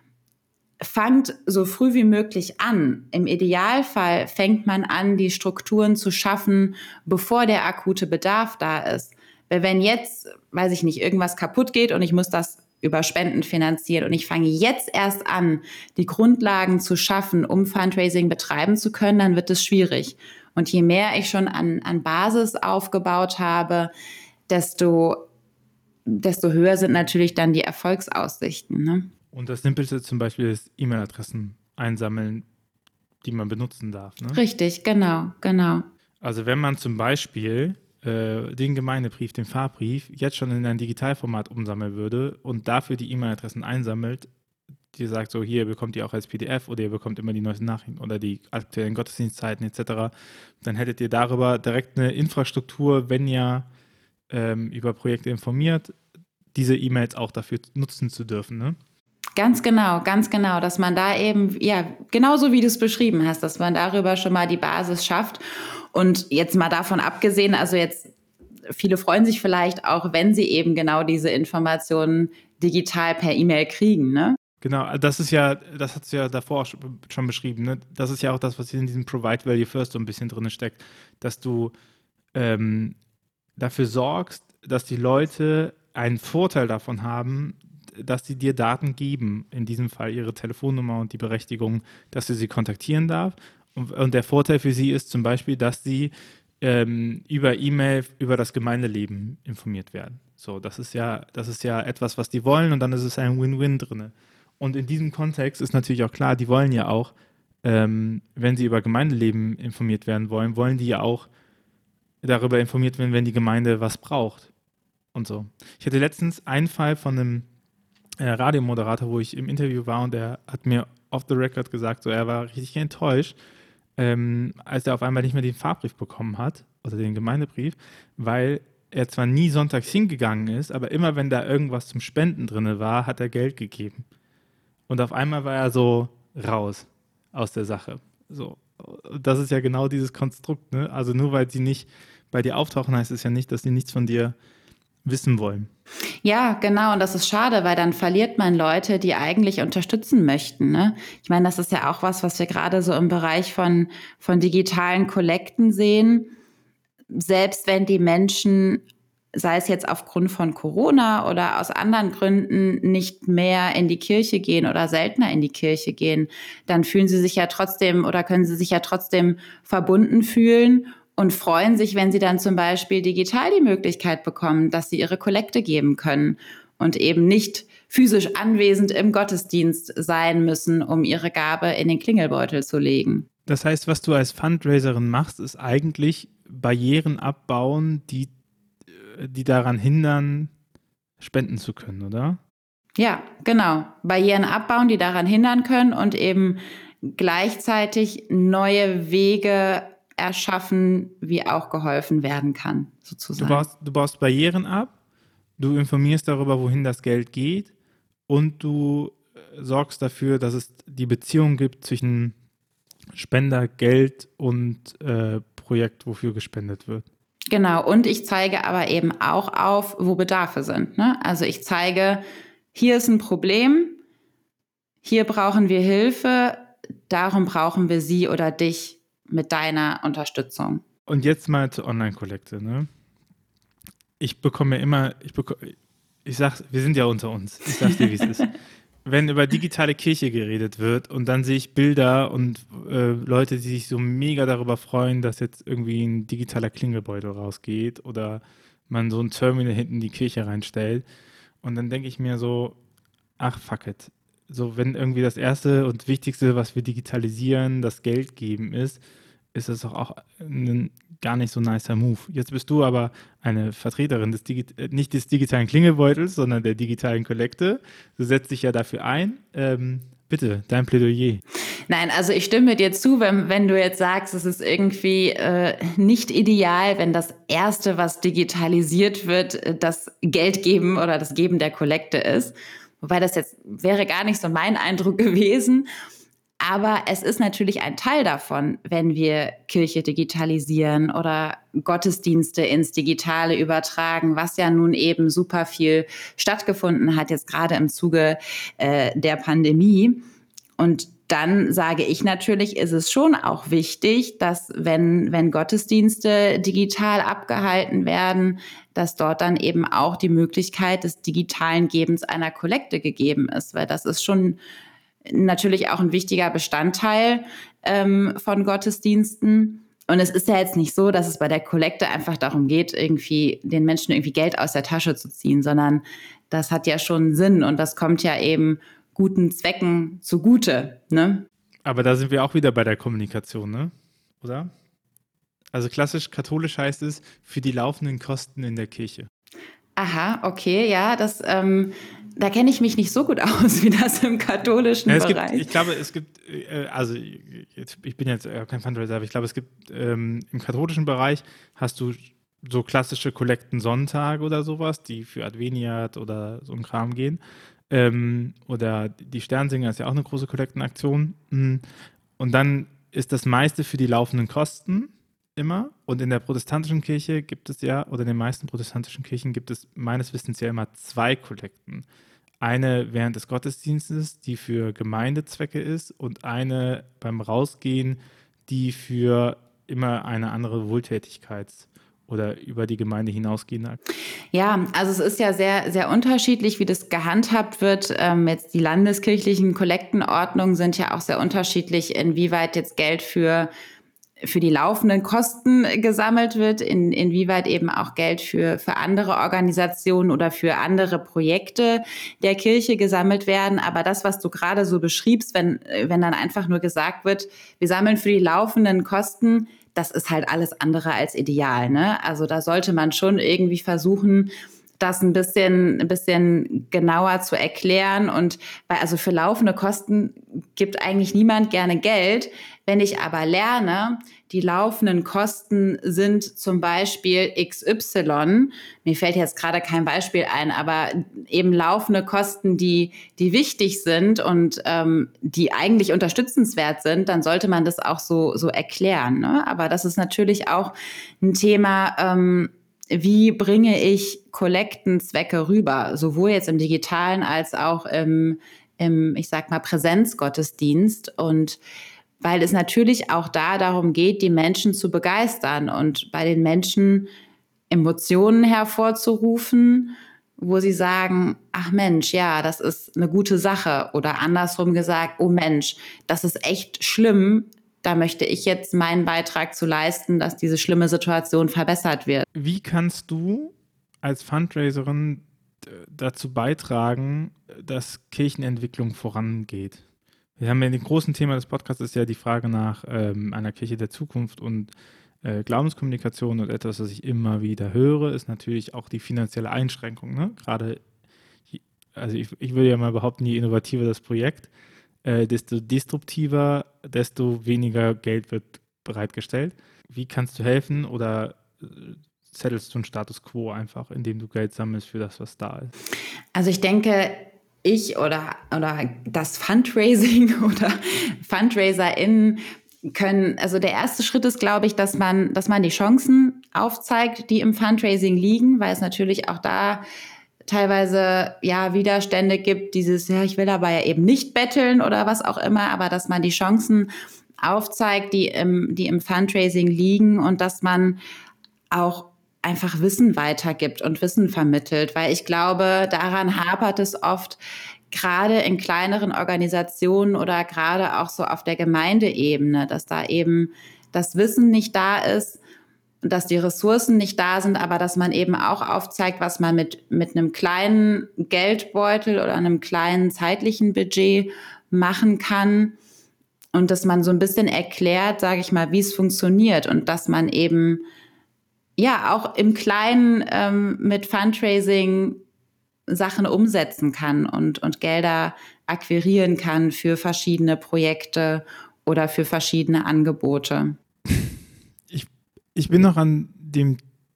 fangt so früh wie möglich an. Im Idealfall fängt man an, die Strukturen zu schaffen, bevor der akute Bedarf da ist. Weil wenn jetzt, weiß ich nicht, irgendwas kaputt geht und ich muss das über Spenden finanziert und ich fange jetzt erst an, die Grundlagen zu schaffen, um Fundraising betreiben zu können, dann wird es schwierig. Und je mehr ich schon an Basis aufgebaut habe, desto höher sind natürlich dann die Erfolgsaussichten. Ne? Und das Simpelste zum Beispiel ist E-Mail-Adressen einsammeln, die man benutzen darf. Ne? Richtig, genau. Also wenn man zum Beispiel den Gemeindebrief, den Fahrbrief, jetzt schon in ein Digitalformat umsammeln würde und dafür die E-Mail-Adressen einsammelt, die sagt so, hier bekommt ihr auch als PDF oder ihr bekommt immer die neuesten Nachrichten oder die aktuellen Gottesdienstzeiten etc., dann hättet ihr darüber direkt eine Infrastruktur, wenn ihr über Projekte informiert, diese E-Mails auch dafür nutzen zu dürfen, ne? Ganz genau, dass man da eben, ja, genauso wie du es beschrieben hast, dass man darüber schon mal die Basis schafft. Und jetzt mal davon abgesehen, also jetzt, viele freuen sich vielleicht auch, wenn sie eben genau diese Informationen digital per E-Mail kriegen, ne? Genau, das hast du ja davor auch schon beschrieben, ne? Das ist ja auch das, was in diesem Provide Value First so ein bisschen drin steckt, dass du dafür sorgst, dass die Leute einen Vorteil davon haben, dass sie dir Daten geben, in diesem Fall ihre Telefonnummer und die Berechtigung, dass du sie kontaktieren darf. Und der Vorteil für sie ist zum Beispiel, dass sie über E-Mail über das Gemeindeleben informiert werden. So, das ist ja etwas, was die wollen und dann ist es ein Win-Win drin. Und in diesem Kontext ist natürlich auch klar, die wollen ja auch, wenn sie über Gemeindeleben informiert werden wollen, wollen die ja auch darüber informiert werden, wenn die Gemeinde was braucht und so. Ich hatte letztens einen Fall von einem Radiomoderator, wo ich im Interview war und der hat mir off the record gesagt, so er war richtig enttäuscht, als er auf einmal nicht mehr den Fahrbrief bekommen hat oder den Gemeindebrief, weil er zwar nie sonntags hingegangen ist, aber immer wenn da irgendwas zum Spenden drin war, hat er Geld gegeben. Und auf einmal war er so raus aus der Sache. So, das ist ja genau dieses Konstrukt, ne? Also nur weil sie nicht bei dir auftauchen, heißt es ja nicht, dass sie nichts von dir wissen wollen. Ja, genau. Und das ist schade, weil dann verliert man Leute, die eigentlich unterstützen möchten. Ne? Ich meine, das ist ja auch was wir gerade so im Bereich von digitalen Kollekten sehen. Selbst wenn die Menschen, sei es jetzt aufgrund von Corona oder aus anderen Gründen, nicht mehr in die Kirche gehen oder seltener in die Kirche gehen, dann fühlen sie sich ja trotzdem oder können sie sich ja trotzdem verbunden fühlen und freuen sich, wenn sie dann zum Beispiel digital die Möglichkeit bekommen, dass sie ihre Kollekte geben können und eben nicht physisch anwesend im Gottesdienst sein müssen, um ihre Gabe in den Klingelbeutel zu legen. Das heißt, was du als Fundraiserin machst, ist eigentlich Barrieren abbauen, die daran hindern, spenden zu können, oder? Ja, genau. Barrieren abbauen, die daran hindern können und eben gleichzeitig neue Wege erschaffen, wie auch geholfen werden kann, sozusagen. Du baust Barrieren ab, du informierst darüber, wohin das Geld geht und du sorgst dafür, dass es die Beziehung gibt zwischen Spender, Geld und Projekt, wofür gespendet wird. Genau, und ich zeige aber eben auch auf, wo Bedarfe sind. Ne? Also ich zeige, hier ist ein Problem, hier brauchen wir Hilfe, darum brauchen wir Sie oder dich mit deiner Unterstützung. Und jetzt mal zur Online-Kollekte. Ne? Ich sag, wir sind ja unter uns. Ich sag's dir, wie es ist. Wenn über digitale Kirche geredet wird und dann sehe ich Bilder und Leute, die sich so mega darüber freuen, dass jetzt irgendwie ein digitaler Klingelbeutel rausgeht oder man so ein Terminal hinten in die Kirche reinstellt und dann denke ich mir so, ach fuck it. So, wenn irgendwie das Erste und Wichtigste, was wir digitalisieren, das Geld geben ist das auch ein gar nicht so nicer Move. Jetzt bist du aber eine Vertreterin nicht des digitalen Klingelbeutels, sondern der digitalen Kollekte. Du setzt dich ja dafür ein. Bitte, dein Plädoyer. Nein, also ich stimme dir zu, wenn du jetzt sagst, es ist irgendwie nicht ideal, wenn das Erste, was digitalisiert wird, das Geld geben oder das Geben der Kollekte ist. Wobei das jetzt wäre gar nicht so mein Eindruck gewesen. Aber es ist natürlich ein Teil davon, wenn wir Kirche digitalisieren oder Gottesdienste ins Digitale übertragen, was ja nun eben super viel stattgefunden hat, jetzt gerade im Zuge der Pandemie. Und dann sage ich natürlich, ist es schon auch wichtig, dass wenn Gottesdienste digital abgehalten werden, dass dort dann eben auch die Möglichkeit des digitalen Gebens einer Kollekte gegeben ist, weil das ist schon natürlich auch ein wichtiger Bestandteil von Gottesdiensten. Und es ist ja jetzt nicht so, dass es bei der Kollekte einfach darum geht, irgendwie den Menschen irgendwie Geld aus der Tasche zu ziehen, sondern das hat ja schon Sinn und das kommt ja eben guten Zwecken zugute, ne? Aber da sind wir auch wieder bei der Kommunikation, ne? Oder? Also klassisch katholisch heißt es, für die laufenden Kosten in der Kirche. Aha, okay, ja, da kenne ich mich nicht so gut aus, wie das im katholischen Bereich. Ich glaube, es gibt, also ich bin jetzt kein Fundraiser, aber ich glaube, es gibt im katholischen Bereich hast du so klassische Kollekten-Sonntage oder sowas, die für Adveniat oder so ein Kram gehen. Oder die Sternsinger ist ja auch eine große Kollektenaktion. Und dann ist das meiste für die laufenden Kosten immer. Und in der protestantischen Kirche gibt es ja, oder in den meisten protestantischen Kirchen gibt es meines Wissens ja immer 2 Kollekten. Eine während des Gottesdienstes, die für Gemeindezwecke ist, und eine beim Rausgehen, die für immer eine andere Wohltätigkeits- oder über die Gemeinde hinausgehende. Ja, also es ist ja sehr, sehr unterschiedlich, wie das gehandhabt wird. Jetzt die landeskirchlichen Kollektenordnungen sind ja auch sehr unterschiedlich, inwieweit jetzt Geld für die laufenden Kosten gesammelt wird, inwieweit eben auch Geld für andere Organisationen oder für andere Projekte der Kirche gesammelt werden. Aber das, was du gerade so beschriebst, wenn dann einfach nur gesagt wird, wir sammeln für die laufenden Kosten, das ist halt alles andere als ideal, ne? Also da sollte man schon irgendwie versuchen, das ein bisschen genauer zu erklären. Und weil also für laufende Kosten gibt eigentlich niemand gerne Geld. Wenn ich aber lerne, die laufenden Kosten sind zum Beispiel XY, mir fällt jetzt gerade kein Beispiel ein, aber eben laufende Kosten, die wichtig sind und die eigentlich unterstützenswert sind, dann sollte man das auch so erklären, ne? Aber das ist natürlich auch ein Thema, wie bringe ich Kollektenzwecke rüber, sowohl jetzt im Digitalen als auch im ich sag mal, Präsenzgottesdienst. Und weil es natürlich auch darum geht, die Menschen zu begeistern und bei den Menschen Emotionen hervorzurufen, wo sie sagen, ach Mensch, ja, das ist eine gute Sache. Oder andersrum gesagt, oh Mensch, das ist echt schlimm. Da möchte ich jetzt meinen Beitrag zu leisten, dass diese schlimme Situation verbessert wird. Wie kannst du als Fundraiserin dazu beitragen, dass Kirchenentwicklung vorangeht? Wir haben ja den großen Thema des Podcasts ist ja die Frage nach einer Kirche der Zukunft und Glaubenskommunikation, und etwas, was ich immer wieder höre, ist natürlich auch die finanzielle Einschränkung. Ne? Gerade, also ich würde ja mal behaupten, je innovativer das Projekt, desto destruktiver, desto weniger Geld wird bereitgestellt. Wie kannst du helfen, oder zettelst du einen Status quo einfach, indem du Geld sammelst für das, was da ist? Also ich denke, oder das Fundraising oder FundraiserInnen können, also der erste Schritt ist, glaube ich, dass man die Chancen aufzeigt, die im Fundraising liegen, weil es natürlich auch da teilweise ja Widerstände gibt, ja, ich will aber ja eben nicht betteln oder was auch immer, aber dass man die Chancen aufzeigt, die im Fundraising liegen, und dass man auch einfach Wissen weitergibt und Wissen vermittelt, weil ich glaube, daran hapert es oft, gerade in kleineren Organisationen oder gerade auch so auf der Gemeindeebene, dass da eben das Wissen nicht da ist, dass die Ressourcen nicht da sind, aber dass man eben auch aufzeigt, was man mit einem kleinen Geldbeutel oder einem kleinen zeitlichen Budget machen kann, und dass man so ein bisschen erklärt, sage ich mal, wie es funktioniert, und dass man eben ja auch im Kleinen mit Fundraising Sachen umsetzen kann und Gelder akquirieren kann für verschiedene Projekte oder für verschiedene Angebote. Ich bin noch an dem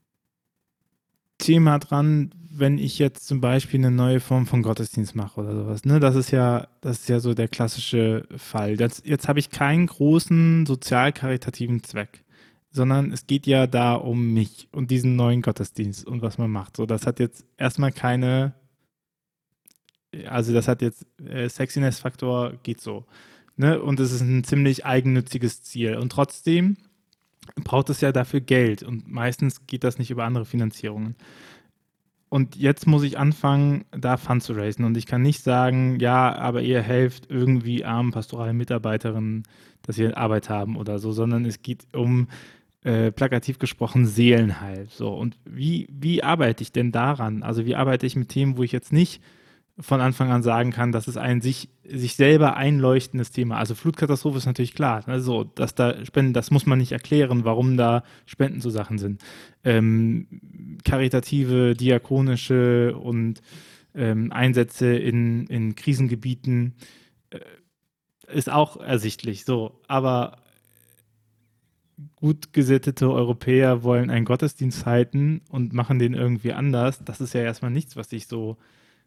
Thema dran, wenn ich jetzt zum Beispiel eine neue Form von Gottesdienst mache oder sowas. Ne? Das ist ja so der klassische Fall. Jetzt habe ich keinen großen sozial-karitativen Zweck, sondern es geht ja da um mich und diesen neuen Gottesdienst und was man macht. So, das hat jetzt erstmal Sexiness-Faktor geht so. Ne? Und es ist ein ziemlich eigennütziges Ziel. Und trotzdem braucht es ja dafür Geld. Und meistens geht das nicht über andere Finanzierungen. Und jetzt muss ich anfangen, da Funds zu raisen. Und ich kann nicht sagen, ja, aber ihr helft irgendwie armen pastoralen Mitarbeiterinnen, dass sie Arbeit haben oder so, sondern es geht um, plakativ gesprochen, Seelenheil. So, und wie arbeite ich denn daran? Also wie arbeite ich mit Themen, wo ich jetzt nicht von Anfang an sagen kann, das ist ein sich selber einleuchtendes Thema. Also Flutkatastrophe ist natürlich klar. Also, dass da Spenden, das muss man nicht erklären, warum da Spenden zu Sachen sind. Karitative, diakonische und Einsätze in Krisengebieten ist auch ersichtlich. So, aber gut gesittete Europäer wollen einen Gottesdienst halten und machen den irgendwie anders. Das ist ja erstmal nichts, was sich so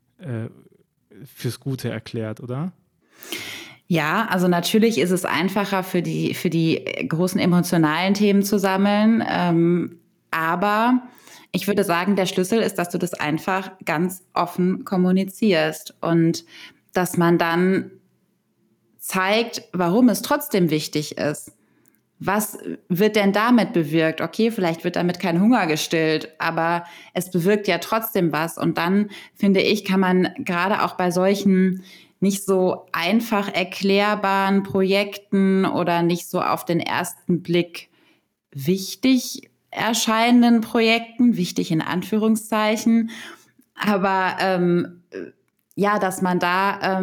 fürs Gute erklärt, oder? Ja, also natürlich ist es einfacher für die großen emotionalen Themen zu sammeln. Aber ich würde sagen, der Schlüssel ist, dass du das einfach ganz offen kommunizierst und dass man dann zeigt, warum es trotzdem wichtig ist. Was wird denn damit bewirkt? Okay, vielleicht wird damit kein Hunger gestillt, aber es bewirkt ja trotzdem was. Und dann, finde ich, kann man gerade auch bei solchen nicht so einfach erklärbaren Projekten oder nicht so auf den ersten Blick wichtig erscheinenden Projekten, wichtig in Anführungszeichen, aber ja, dass man da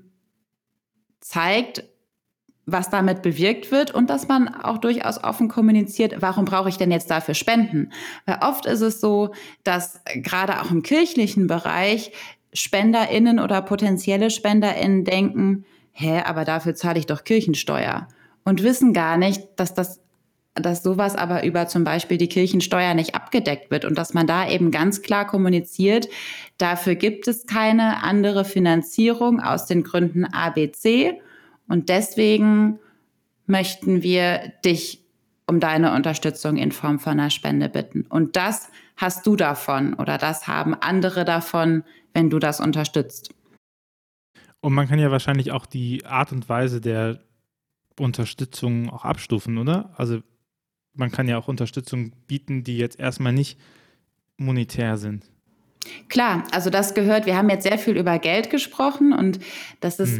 zeigt, was damit bewirkt wird und dass man auch durchaus offen kommuniziert, warum brauche ich denn jetzt dafür Spenden? Weil oft ist es so, dass gerade auch im kirchlichen Bereich SpenderInnen oder potenzielle SpenderInnen denken, aber dafür zahle ich doch Kirchensteuer und wissen gar nicht, dass sowas aber über zum Beispiel die Kirchensteuer nicht abgedeckt wird und dass man da eben ganz klar kommuniziert, dafür gibt es keine andere Finanzierung aus den Gründen A, B, C. Und deswegen möchten wir dich um deine Unterstützung in Form von einer Spende bitten. Und das hast du davon oder das haben andere davon, wenn du das unterstützt. Und man kann ja wahrscheinlich auch die Art und Weise der Unterstützung auch abstufen, oder? Also man kann ja auch Unterstützung bieten, die jetzt erstmal nicht monetär sind. Klar, also das gehört, wir haben jetzt sehr viel über Geld gesprochen und das ist,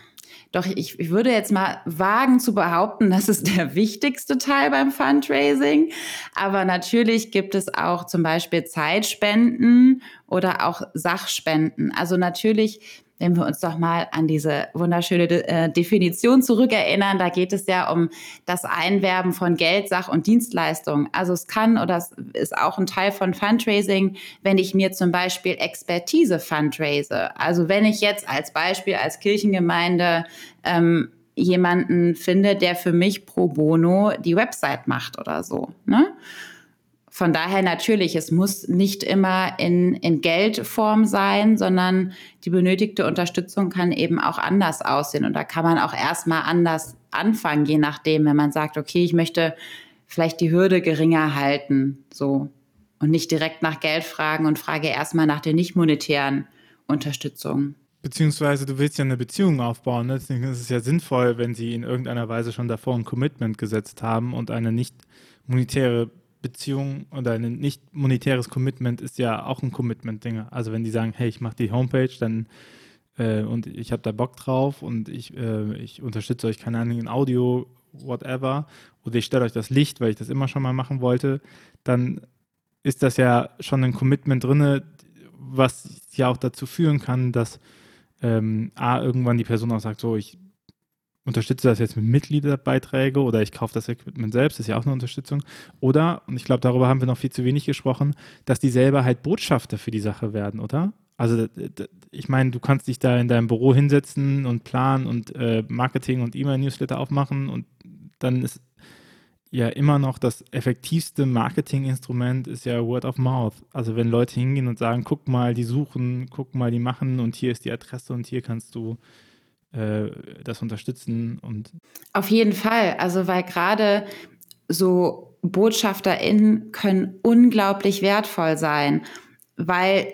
ich würde jetzt mal wagen zu behaupten, das ist der wichtigste Teil beim Fundraising. Aber natürlich gibt es auch zum Beispiel Zeitspenden oder auch Sachspenden. Also natürlich, wenn wir uns doch mal an diese wunderschöne Definition zurückerinnern, da geht es ja um das Einwerben von Geld, Sach- und Dienstleistungen. Also es kann oder es ist auch ein Teil von Fundraising, wenn ich mir zum Beispiel Expertise fundraise. Also wenn ich jetzt als Beispiel als Kirchengemeinde jemanden finde, der für mich pro bono die Website macht oder so, ne? Von daher natürlich, es muss nicht immer in Geldform sein, sondern die benötigte Unterstützung kann eben auch anders aussehen. Und da kann man auch erstmal anders anfangen, je nachdem, wenn man sagt, okay, ich möchte vielleicht die Hürde geringer halten, so. Und nicht direkt nach Geld fragen und frage erstmal nach der nicht monetären Unterstützung. Beziehungsweise du willst ja eine Beziehung aufbauen. Ne? Deswegen ist es ja sinnvoll, wenn sie in irgendeiner Weise schon davor ein Commitment gesetzt haben und eine nicht monetäre Beziehung oder ein nicht monetäres Commitment ist ja auch ein Commitment-Ding. Also wenn die sagen, hey, ich mache die Homepage, dann und ich habe da Bock drauf und ich unterstütze euch, keine Ahnung, in Audio, whatever, oder ich stelle euch das Licht, weil ich das immer schon mal machen wollte, dann ist das ja schon ein Commitment drin, was ja auch dazu führen kann, dass irgendwann die Person auch sagt, so, ich unterstütze das jetzt mit Mitgliederbeiträge oder ich kaufe das Equipment selbst, ist ja auch eine Unterstützung. Oder, und ich glaube, darüber haben wir noch viel zu wenig gesprochen, dass die selber halt Botschafter für die Sache werden, oder? Also ich meine, du kannst dich da in deinem Büro hinsetzen und planen und Marketing und E-Mail-Newsletter aufmachen und dann ist ja immer noch das effektivste Marketinginstrument ist ja Word of Mouth. Also wenn Leute hingehen und sagen, guck mal, die suchen, guck mal, die machen und hier ist die Adresse und hier kannst du das unterstützen. Und auf jeden Fall, also weil gerade so BotschafterInnen können unglaublich wertvoll sein, weil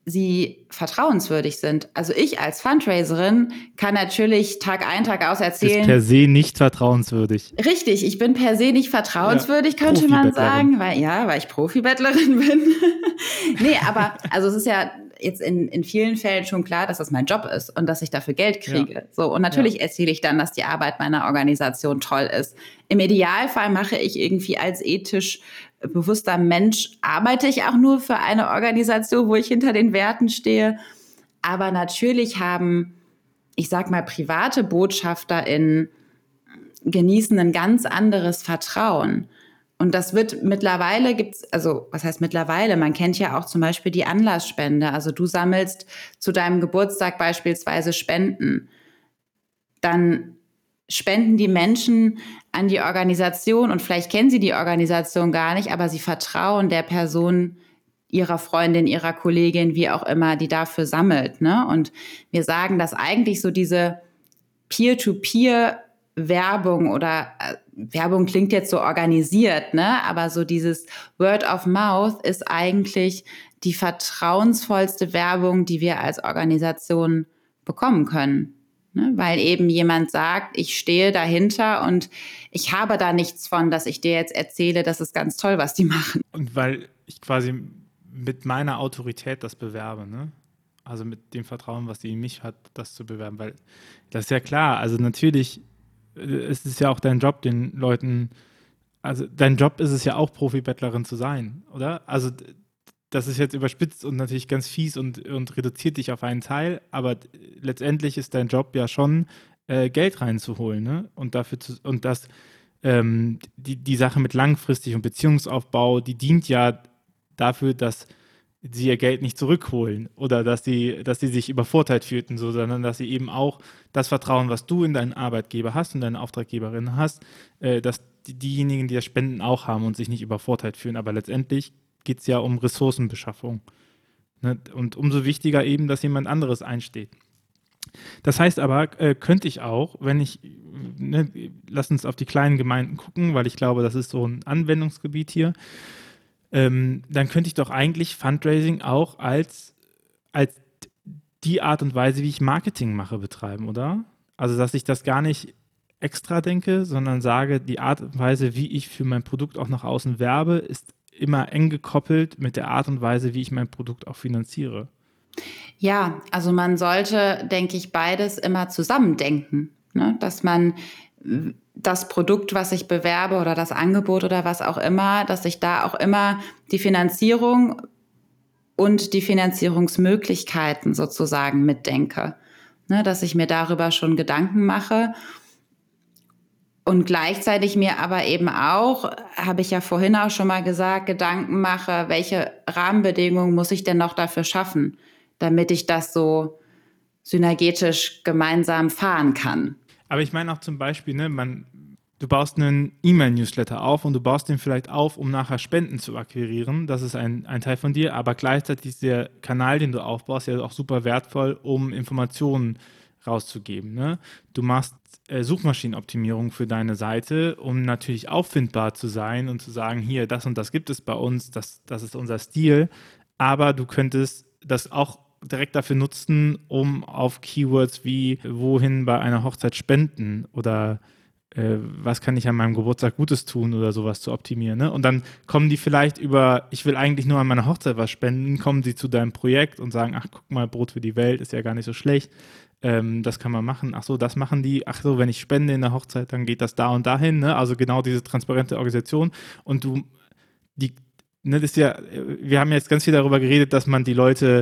sie vertrauenswürdig sind. Also ich als Fundraiserin kann natürlich Tag ein, Tag aus erzählen. Ist per se nicht vertrauenswürdig. Richtig, ich bin per se nicht vertrauenswürdig, könnte man sagen, weil ich Profibettlerin bin. Nee, aber also es ist ja jetzt in vielen Fällen schon klar, dass das mein Job ist und dass ich dafür Geld kriege. Ja. So, und natürlich erzähle ich dann, dass die Arbeit meiner Organisation toll ist. Im Idealfall mache ich irgendwie als ethisch bewusster Mensch, arbeite ich auch nur für eine Organisation, wo ich hinter den Werten stehe. Aber natürlich haben, ich sag mal, private BotschafterInnen genießen ein ganz anderes Vertrauen. Und das wird mittlerweile was heißt mittlerweile? Man kennt ja auch zum Beispiel die Anlassspende. Also du sammelst zu deinem Geburtstag beispielsweise Spenden. Dann spenden die Menschen an die Organisation und vielleicht kennen sie die Organisation gar nicht, aber sie vertrauen der Person, ihrer Freundin, ihrer Kollegin, wie auch immer, die dafür sammelt, ne? Und wir sagen, dass eigentlich so diese Peer-to-Peer-Werbung oder Werbung klingt jetzt so organisiert, ne? Aber so dieses Word of Mouth ist eigentlich die vertrauensvollste Werbung, die wir als Organisation bekommen können. Ne? Weil eben jemand sagt, ich stehe dahinter und ich habe da nichts von, dass ich dir jetzt erzähle, das ist ganz toll, was die machen. Und weil ich quasi mit meiner Autorität das bewerbe, ne? Also mit dem Vertrauen, was die in mich hat, das zu bewerben, weil das ist ja klar, also natürlich ist es ja auch dein Job, den Leuten, also dein Job ist es ja auch, Profi-Bettlerin zu sein, oder? Also das ist jetzt überspitzt und natürlich ganz fies und reduziert dich auf einen Teil, aber letztendlich ist dein Job ja schon, Geld reinzuholen, ne? Und die Sache mit langfristig und Beziehungsaufbau, die dient ja dafür, dass sie ihr Geld nicht zurückholen oder dass sie sich übervorteilt fühlten, sondern dass sie eben auch das Vertrauen, was du in deinen Arbeitgeber hast und deine Auftraggeberin hast, dass diejenigen, die das spenden, auch haben und sich nicht übervorteilt fühlen. Aber letztendlich geht es ja um Ressourcenbeschaffung. Ne? Und umso wichtiger eben, dass jemand anderes einsteht. Das heißt aber, könnte ich auch, lass uns auf die kleinen Gemeinden gucken, weil ich glaube, das ist so ein Anwendungsgebiet hier, dann könnte ich doch eigentlich Fundraising auch als die Art und Weise, wie ich Marketing mache, betreiben, oder? Also, dass ich das gar nicht extra denke, sondern sage, die Art und Weise, wie ich für mein Produkt auch nach außen werbe, ist immer eng gekoppelt mit der Art und Weise, wie ich mein Produkt auch finanziere. Ja, also man sollte, denke ich, beides immer zusammendenken, ne? Dass man das Produkt, was ich bewerbe oder das Angebot oder was auch immer, dass ich da auch immer die Finanzierung und die Finanzierungsmöglichkeiten sozusagen mitdenke, ne? Dass ich mir darüber schon Gedanken mache und gleichzeitig mir aber eben auch, habe ich ja vorhin auch schon mal gesagt, Gedanken mache, welche Rahmenbedingungen muss ich denn noch dafür schaffen, damit ich das so synergetisch gemeinsam fahren kann. Aber ich meine auch zum Beispiel, ne, du baust einen E-Mail-Newsletter auf und du baust den vielleicht auf, um nachher Spenden zu akquirieren. Das ist ein Teil von dir, aber gleichzeitig ist der Kanal, den du aufbaust, ja auch super wertvoll, um Informationen rauszugeben. Ne? Du machst Suchmaschinenoptimierung für deine Seite, um natürlich auffindbar zu sein und zu sagen, hier, das und das gibt es bei uns, das ist unser Stil, aber du könntest das auch direkt dafür nutzen, um auf Keywords wie wohin bei einer Hochzeit spenden oder was kann ich an meinem Geburtstag Gutes tun oder sowas zu optimieren. Ne? Und dann kommen die vielleicht ich will eigentlich nur an meiner Hochzeit was spenden, kommen sie zu deinem Projekt und sagen, ach, guck mal, Brot für die Welt ist ja gar nicht so schlecht. Das kann man machen. Ach so, das machen die. Ach so, wenn ich spende in der Hochzeit, dann geht das da und dahin. Ne? Also genau diese transparente Organisation. Und das ist ja, wir haben jetzt ganz viel darüber geredet, dass man die Leute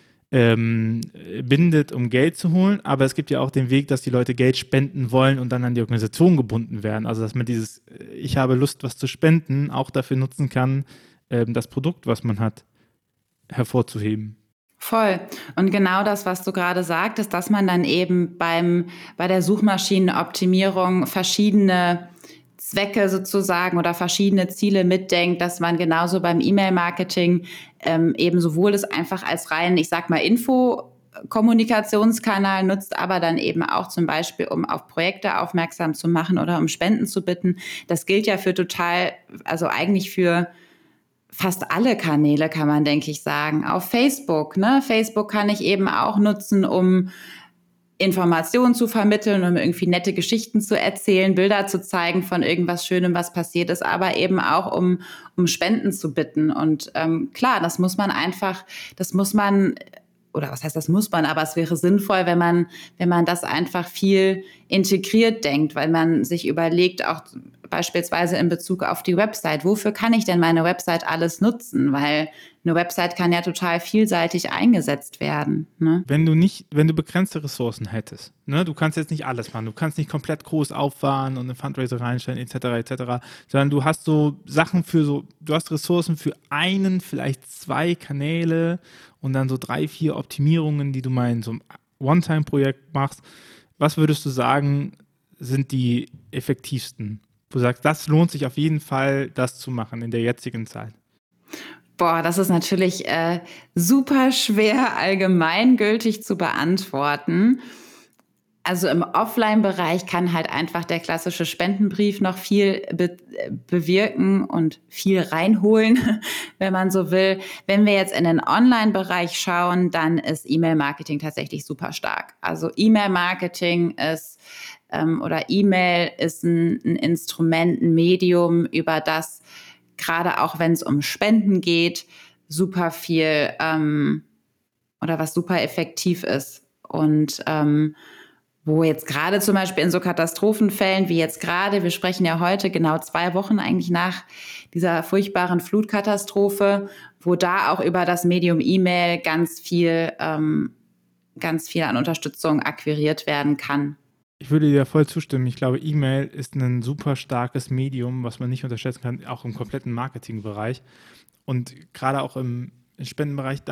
bindet, um Geld zu holen, aber es gibt ja auch den Weg, dass die Leute Geld spenden wollen und dann an die Organisation gebunden werden. Also dass man dieses ich habe Lust, was zu spenden, auch dafür nutzen kann, das Produkt, was man hat, hervorzuheben. Voll. Und genau das, was du gerade sagtest, dass man dann eben bei der Suchmaschinenoptimierung verschiedene Zwecke sozusagen oder verschiedene Ziele mitdenkt, dass man genauso beim E-Mail-Marketing eben sowohl es einfach als rein, ich sag mal, Info-Kommunikationskanal nutzt, aber dann eben auch zum Beispiel, um auf Projekte aufmerksam zu machen oder um Spenden zu bitten. Das gilt ja für eigentlich für fast alle Kanäle, kann man, denke ich, sagen. Auf Facebook, ne? Facebook kann ich eben auch nutzen, um Informationen zu vermitteln, um irgendwie nette Geschichten zu erzählen, Bilder zu zeigen von irgendwas Schönem, was passiert ist, aber eben auch um Spenden zu bitten. Und klar, das muss man, oder was heißt, das muss man, aber es wäre sinnvoll, wenn man das einfach viel integriert denkt, weil man sich überlegt, auch beispielsweise in Bezug auf die Website, wofür kann ich denn meine Website alles nutzen? Weil eine Website kann ja total vielseitig eingesetzt werden. Ne? Wenn du begrenzte Ressourcen hättest, ne, du kannst jetzt nicht alles machen, du kannst nicht komplett groß auffahren und eine Fundraiser reinstellen, etc., sondern du hast so Sachen du hast Ressourcen für einen, vielleicht 2 Kanäle und dann so 3, 4 Optimierungen, die du mal in so einem One-Time-Projekt machst. Was würdest du sagen, sind die effektivsten? Wo du sagst, das lohnt sich auf jeden Fall, das zu machen in der jetzigen Zeit. Boah, das ist natürlich super schwer allgemeingültig zu beantworten. Also im Offline-Bereich kann halt einfach der klassische Spendenbrief noch viel bewirken und viel reinholen, wenn man so will. Wenn wir jetzt in den Online-Bereich schauen, dann ist E-Mail-Marketing tatsächlich super stark. Also E-Mail-Marketing oder E-Mail ist ein Instrument, ein Medium, über das, gerade auch wenn es um Spenden geht, super viel oder was super effektiv ist. Und wo jetzt gerade zum Beispiel in so Katastrophenfällen wie jetzt gerade, wir sprechen ja heute genau 2 Wochen eigentlich nach dieser furchtbaren Flutkatastrophe, wo da auch über das Medium E-Mail ganz viel an Unterstützung akquiriert werden kann. Ich würde dir voll zustimmen. Ich glaube, E-Mail ist ein super starkes Medium, was man nicht unterschätzen kann, auch im kompletten Marketingbereich. Und gerade auch im Spendenbereich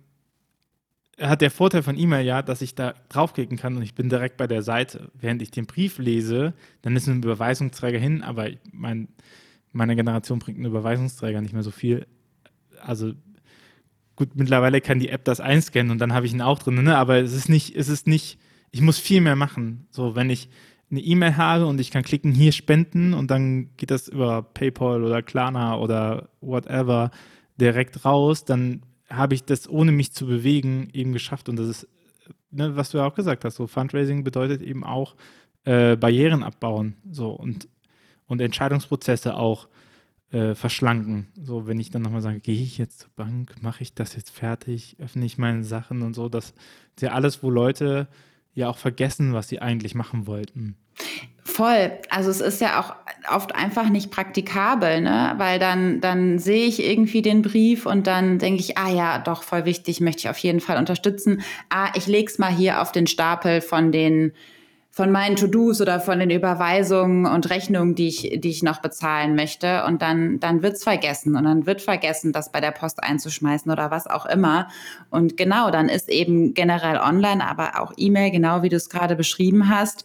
hat der Vorteil von E-Mail ja, dass ich da draufklicken kann und ich bin direkt bei der Seite. Während ich den Brief lese, dann ist ein Überweisungsträger hin, aber meine Generation bringt einen Überweisungsträger nicht mehr so viel. Also gut, mittlerweile kann die App das einscannen und dann habe ich ihn auch drin, ne? Aber es ist nicht, ich muss viel mehr machen. So, wenn ich eine E-Mail habe und ich kann klicken, hier spenden und dann geht das über PayPal oder Klarna oder whatever direkt raus, dann habe ich das, ohne mich zu bewegen, eben geschafft. Und das ist, ne, was du ja auch gesagt hast, so Fundraising bedeutet eben auch Barrieren abbauen, so und Entscheidungsprozesse auch verschlanken. So, wenn ich dann nochmal sage, gehe ich jetzt zur Bank, mache ich das jetzt fertig, öffne ich meine Sachen und so, das ist ja alles, wo Leute ja auch vergessen, was sie eigentlich machen wollten. Voll. Also es ist ja auch oft einfach nicht praktikabel, ne? Weil dann sehe ich irgendwie den Brief und dann denke ich, ja, doch, voll wichtig, möchte ich auf jeden Fall unterstützen. Ich leg's mal hier auf den Stapel von meinen To-Dos oder von den Überweisungen und Rechnungen, die ich noch bezahlen möchte. Und dann wird's vergessen. Und dann wird vergessen, das bei der Post einzuschmeißen oder was auch immer. Und genau, dann ist eben generell online, aber auch E-Mail, genau wie du es gerade beschrieben hast,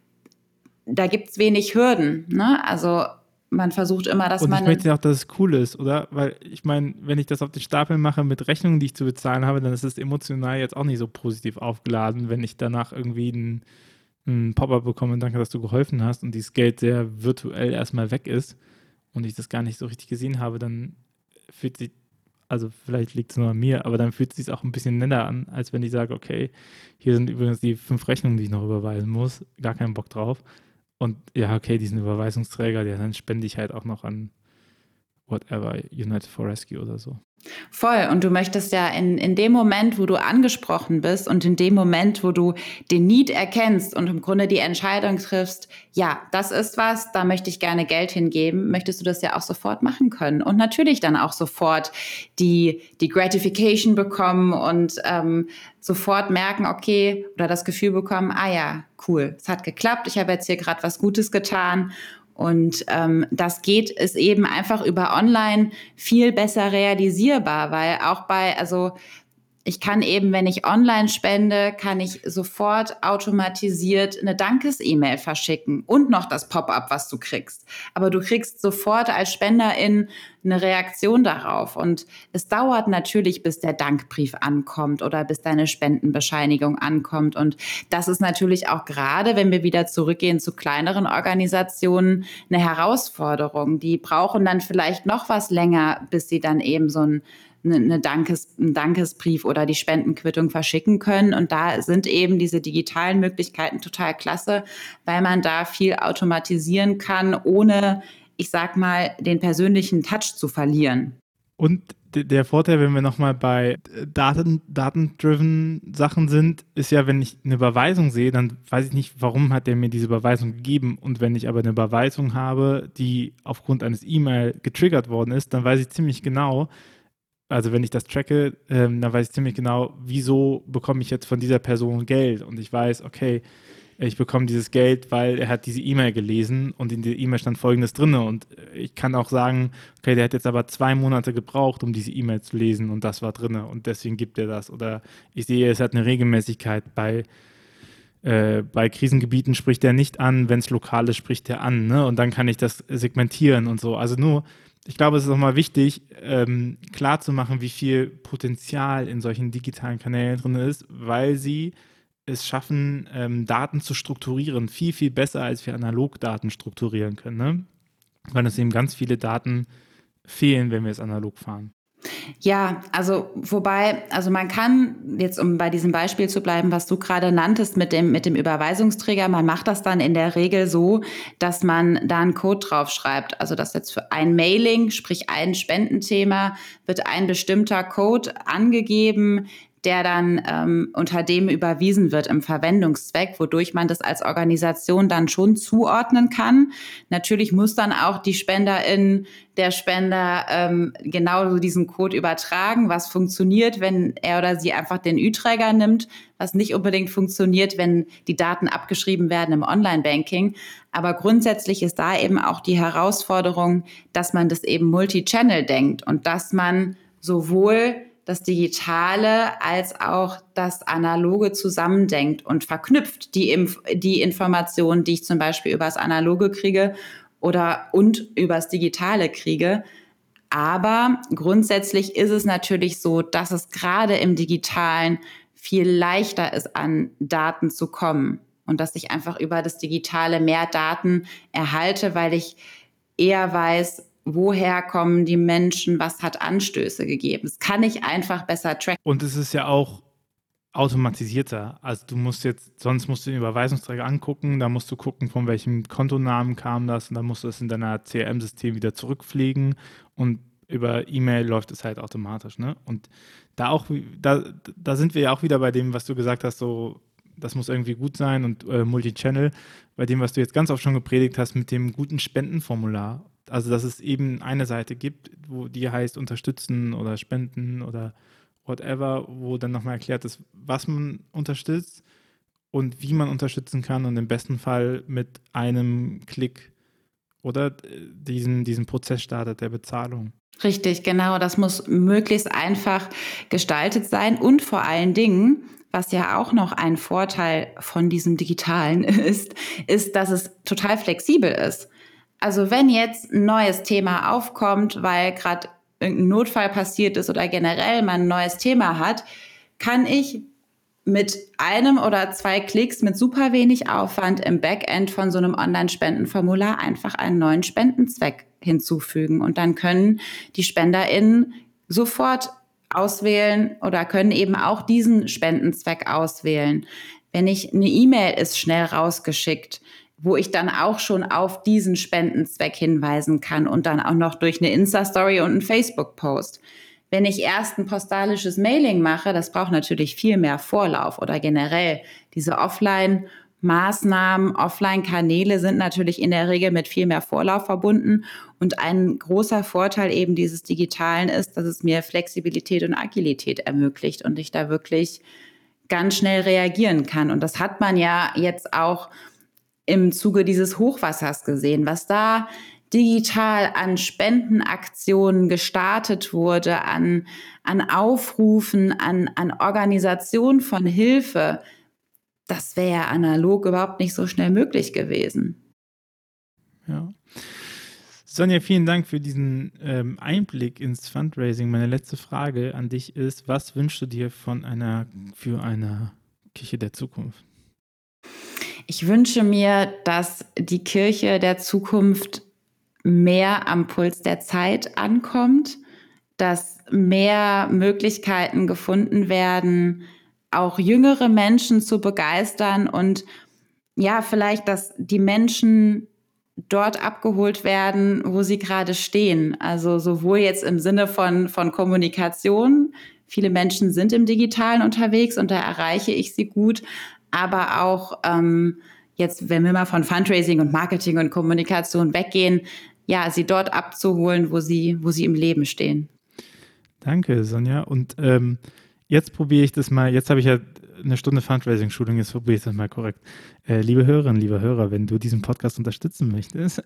da gibt's wenig Hürden, ne? Also man versucht immer, dass und man... Und ich möchte auch, dass es cool ist, oder? Weil ich meine, wenn ich das auf den Stapel mache mit Rechnungen, die ich zu bezahlen habe, dann ist es emotional jetzt auch nicht so positiv aufgeladen, wenn ich danach irgendwie ein Pop-up bekomme, danke, dass du geholfen hast und dieses Geld sehr virtuell erstmal weg ist und ich das gar nicht so richtig gesehen habe, dann fühlt sich, also vielleicht liegt es nur an mir, aber dann fühlt es sich auch ein bisschen netter an, als wenn ich sage, okay, hier sind übrigens die 5 Rechnungen, die ich noch überweisen muss, gar keinen Bock drauf. Und ja, okay, diesen Überweisungsträger, dann spende ich halt auch noch an whatever, United for Rescue oder so. Voll. Und du möchtest ja in dem Moment, wo du angesprochen bist und in dem Moment, wo du den Need erkennst und im Grunde die Entscheidung triffst, ja, das ist was, da möchte ich gerne Geld hingeben, möchtest du das ja auch sofort machen können. Und natürlich dann auch sofort die Gratification bekommen und sofort merken, okay, oder das Gefühl bekommen, ja, cool, es hat geklappt, ich habe jetzt hier gerade was Gutes getan. Und das ist eben einfach über online viel besser realisierbar, weil auch Ich kann eben, wenn ich online spende, kann ich sofort automatisiert eine Dankes-E-Mail verschicken und noch das Pop-up, was du kriegst. Aber du kriegst sofort als Spenderin eine Reaktion darauf. Und es dauert natürlich, bis der Dankbrief ankommt oder bis deine Spendenbescheinigung ankommt. Und das ist natürlich auch gerade, wenn wir wieder zurückgehen zu kleineren Organisationen, eine Herausforderung. Die brauchen dann vielleicht noch was länger, bis sie dann eben so einen Dankesbrief oder die Spendenquittung verschicken können. Und da sind eben diese digitalen Möglichkeiten total klasse, weil man da viel automatisieren kann, ohne, ich sag mal, den persönlichen Touch zu verlieren. Und der Vorteil, wenn wir nochmal bei datendriven Sachen sind, ist ja, wenn ich eine Überweisung sehe, dann weiß ich nicht, warum hat der mir diese Überweisung gegeben. Und wenn ich aber eine Überweisung habe, die aufgrund eines E-Mail getriggert worden ist, dann weiß ich ziemlich genau, also wenn ich das tracke, dann weiß ich ziemlich genau, wieso bekomme ich jetzt von dieser Person Geld. Und ich weiß, okay, ich bekomme dieses Geld, weil er hat diese E-Mail gelesen und in der E-Mail stand Folgendes drin. Und ich kann auch sagen, okay, der hat jetzt aber 2 Monate gebraucht, um diese E-Mail zu lesen und das war drin und deswegen gibt er das. Oder ich sehe, es hat eine Regelmäßigkeit. Bei Krisengebieten spricht er nicht an, wenn es lokal ist, spricht er an. Ne? Und dann kann ich das segmentieren und so. Also ich glaube, es ist auch mal wichtig, klar zu machen, wie viel Potenzial in solchen digitalen Kanälen drin ist, weil sie es schaffen, Daten zu strukturieren, viel, viel besser, als wir analog Daten strukturieren können. Ne? Weil es eben ganz viele Daten fehlen, wenn wir es analog fahren. Ja, also man kann jetzt, um bei diesem Beispiel zu bleiben, was du gerade nanntest mit dem Überweisungsträger, man macht das dann in der Regel so, dass man da einen Code drauf schreibt. Also dass jetzt für ein Mailing, sprich ein Spendenthema, wird ein bestimmter Code angegeben, der dann unter dem überwiesen wird im Verwendungszweck, wodurch man das als Organisation dann schon zuordnen kann. Natürlich muss dann auch die Spenderin, der Spender genau diesen Code übertragen, was funktioniert, wenn er oder sie einfach den Ü-Träger nimmt, was nicht unbedingt funktioniert, wenn die Daten abgeschrieben werden im Online-Banking. Aber grundsätzlich ist da eben auch die Herausforderung, dass man das eben Multi-Channel denkt und dass man sowohl das Digitale als auch das Analoge zusammendenkt und verknüpft die Informationen, die ich zum Beispiel über das Analoge kriege und über das Digitale kriege. Aber grundsätzlich ist es natürlich so, dass es gerade im Digitalen viel leichter ist, an Daten zu kommen und dass ich einfach über das Digitale mehr Daten erhalte, weil ich eher weiß, woher kommen die Menschen, was hat Anstöße gegeben. Das kann ich einfach besser tracken. Und es ist ja auch automatisierter. Also sonst musst du den Überweisungsträger angucken, da musst du gucken, von welchem Kontonamen kam das und dann musst du es in deiner CRM-System wieder zurückpflegen und über E-Mail läuft es halt automatisch. Ne? Und da sind wir ja auch wieder bei dem, was du gesagt hast, so das muss irgendwie gut sein und Multichannel, bei dem, was du jetzt ganz oft schon gepredigt hast, mit dem guten Spendenformular. Also, dass es eben eine Seite gibt, wo die heißt unterstützen oder spenden oder whatever, wo dann nochmal erklärt ist, was man unterstützt und wie man unterstützen kann und im besten Fall mit einem Klick oder diesen Prozess startet der Bezahlung. Richtig, genau. Das muss möglichst einfach gestaltet sein und vor allen Dingen, was ja auch noch ein Vorteil von diesem Digitalen ist, dass es total flexibel ist. Also wenn jetzt ein neues Thema aufkommt, weil gerade irgendein Notfall passiert ist oder generell man ein neues Thema hat, kann ich mit einem oder 2 Klicks mit super wenig Aufwand im Backend von so einem Online-Spendenformular einfach einen neuen Spendenzweck hinzufügen. Und dann können die SpenderInnen sofort auswählen oder können eben auch diesen Spendenzweck auswählen. Wenn ich eine E-Mail ist schnell rausgeschickt, wo ich dann auch schon auf diesen Spendenzweck hinweisen kann und dann auch noch durch eine Insta-Story und einen Facebook-Post. Wenn ich erst ein postalisches Mailing mache, das braucht natürlich viel mehr Vorlauf oder generell diese Offline-Maßnahmen, Offline-Kanäle sind natürlich in der Regel mit viel mehr Vorlauf verbunden. Und ein großer Vorteil eben dieses Digitalen ist, dass es mir Flexibilität und Agilität ermöglicht und ich da wirklich ganz schnell reagieren kann. Und das hat man ja jetzt auch im Zuge dieses Hochwassers gesehen, was da digital an Spendenaktionen gestartet wurde, an Aufrufen, an Organisation von Hilfe, das wäre ja analog überhaupt nicht so schnell möglich gewesen. Ja. Sonja, vielen Dank für diesen Einblick ins Fundraising. Meine letzte Frage an dich ist, was wünschst du dir für eine Kirche der Zukunft? Ich wünsche mir, dass die Kirche der Zukunft mehr am Puls der Zeit ankommt, dass mehr Möglichkeiten gefunden werden, auch jüngere Menschen zu begeistern und ja, vielleicht, dass die Menschen dort abgeholt werden, wo sie gerade stehen. Also sowohl jetzt im Sinne von Kommunikation. Viele Menschen sind im Digitalen unterwegs und da erreiche ich sie gut. Aber auch jetzt, wenn wir mal von Fundraising und Marketing und Kommunikation weggehen, ja, sie dort abzuholen, wo sie im Leben stehen. Danke, Sonja. Und jetzt probiere ich das mal. Jetzt habe ich ja eine Stunde Fundraising-Schulung, jetzt probiere ich das mal korrekt. Liebe Hörerinnen, liebe Hörer, wenn du diesen Podcast unterstützen möchtest,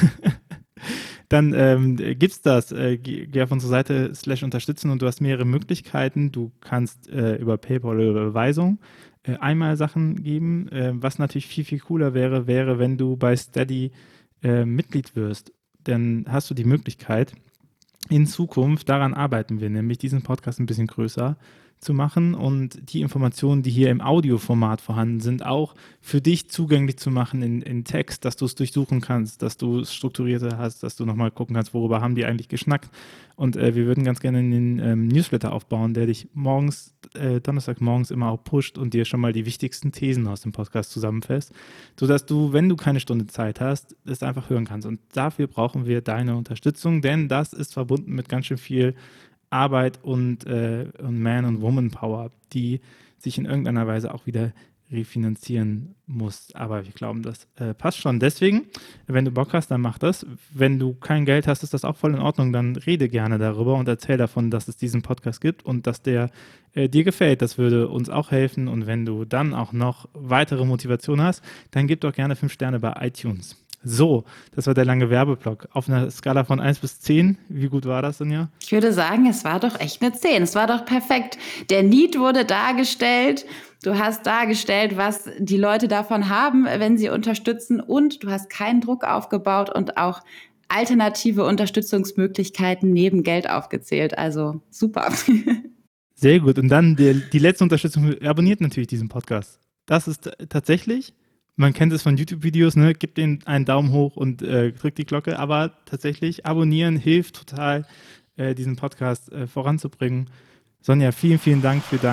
dann gibt's das. Geh auf unsere Seite /unterstützen und du hast mehrere Möglichkeiten. Du kannst über PayPal oder Überweisung einmal Sachen geben. Was natürlich viel, viel cooler wäre, wenn du bei Steady Mitglied wirst. Dann hast du die Möglichkeit, in Zukunft, daran arbeiten wir, nämlich diesen Podcast ein bisschen größer zu machen und die Informationen, die hier im Audioformat vorhanden sind, auch für dich zugänglich zu machen in Text, dass du es durchsuchen kannst, dass du es strukturierter hast, dass du nochmal gucken kannst, worüber haben die eigentlich geschnackt. Und wir würden ganz gerne einen Newsletter aufbauen, der dich Donnerstagmorgens immer auch pusht und dir schon mal die wichtigsten Thesen aus dem Podcast zusammenfasst, sodass du, wenn du keine Stunde Zeit hast, es einfach hören kannst. Und dafür brauchen wir deine Unterstützung, denn das ist verbunden mit ganz schön viel Arbeit und Man- und Woman-Power, die sich in irgendeiner Weise auch wieder refinanzieren muss. Aber wir glauben, das passt schon. Deswegen, wenn du Bock hast, dann mach das. Wenn du kein Geld hast, ist das auch voll in Ordnung. Dann rede gerne darüber und erzähl davon, dass es diesen Podcast gibt und dass der dir gefällt. Das würde uns auch helfen. Und wenn du dann auch noch weitere Motivation hast, dann gib doch gerne 5 Sterne bei iTunes. So, das war der lange Werbeblock. Auf einer Skala von 1 bis 10, wie gut war das denn, ja? Ich würde sagen, es war doch echt eine 10. Es war doch perfekt. Der Need wurde dargestellt. Du hast dargestellt, was die Leute davon haben, wenn sie unterstützen. Und du hast keinen Druck aufgebaut und auch alternative Unterstützungsmöglichkeiten neben Geld aufgezählt. Also super. Sehr gut. Und dann die letzte Unterstützung. Abonniert natürlich diesen Podcast. Das ist tatsächlich... Man kennt es von YouTube-Videos, ne? Gebt denen einen Daumen hoch und drückt die Glocke, aber tatsächlich abonnieren hilft total, diesen Podcast voranzubringen. Sonja, vielen, vielen Dank für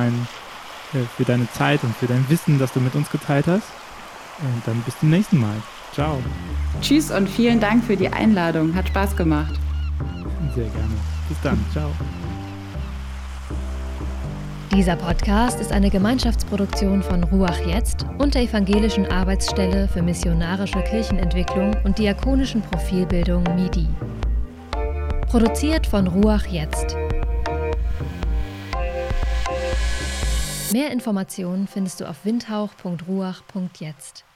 deine Zeit und für dein Wissen, das du mit uns geteilt hast. Und dann bis zum nächsten Mal. Ciao. Tschüss und vielen Dank für die Einladung. Hat Spaß gemacht. Sehr gerne. Bis dann. Ciao. Dieser Podcast ist eine Gemeinschaftsproduktion von Ruach Jetzt und der Evangelischen Arbeitsstelle für missionarische Kirchenentwicklung und diakonischen Profilbildung MIDI. Produziert von Ruach Jetzt. Mehr Informationen findest du auf windhauch.ruach.jetzt.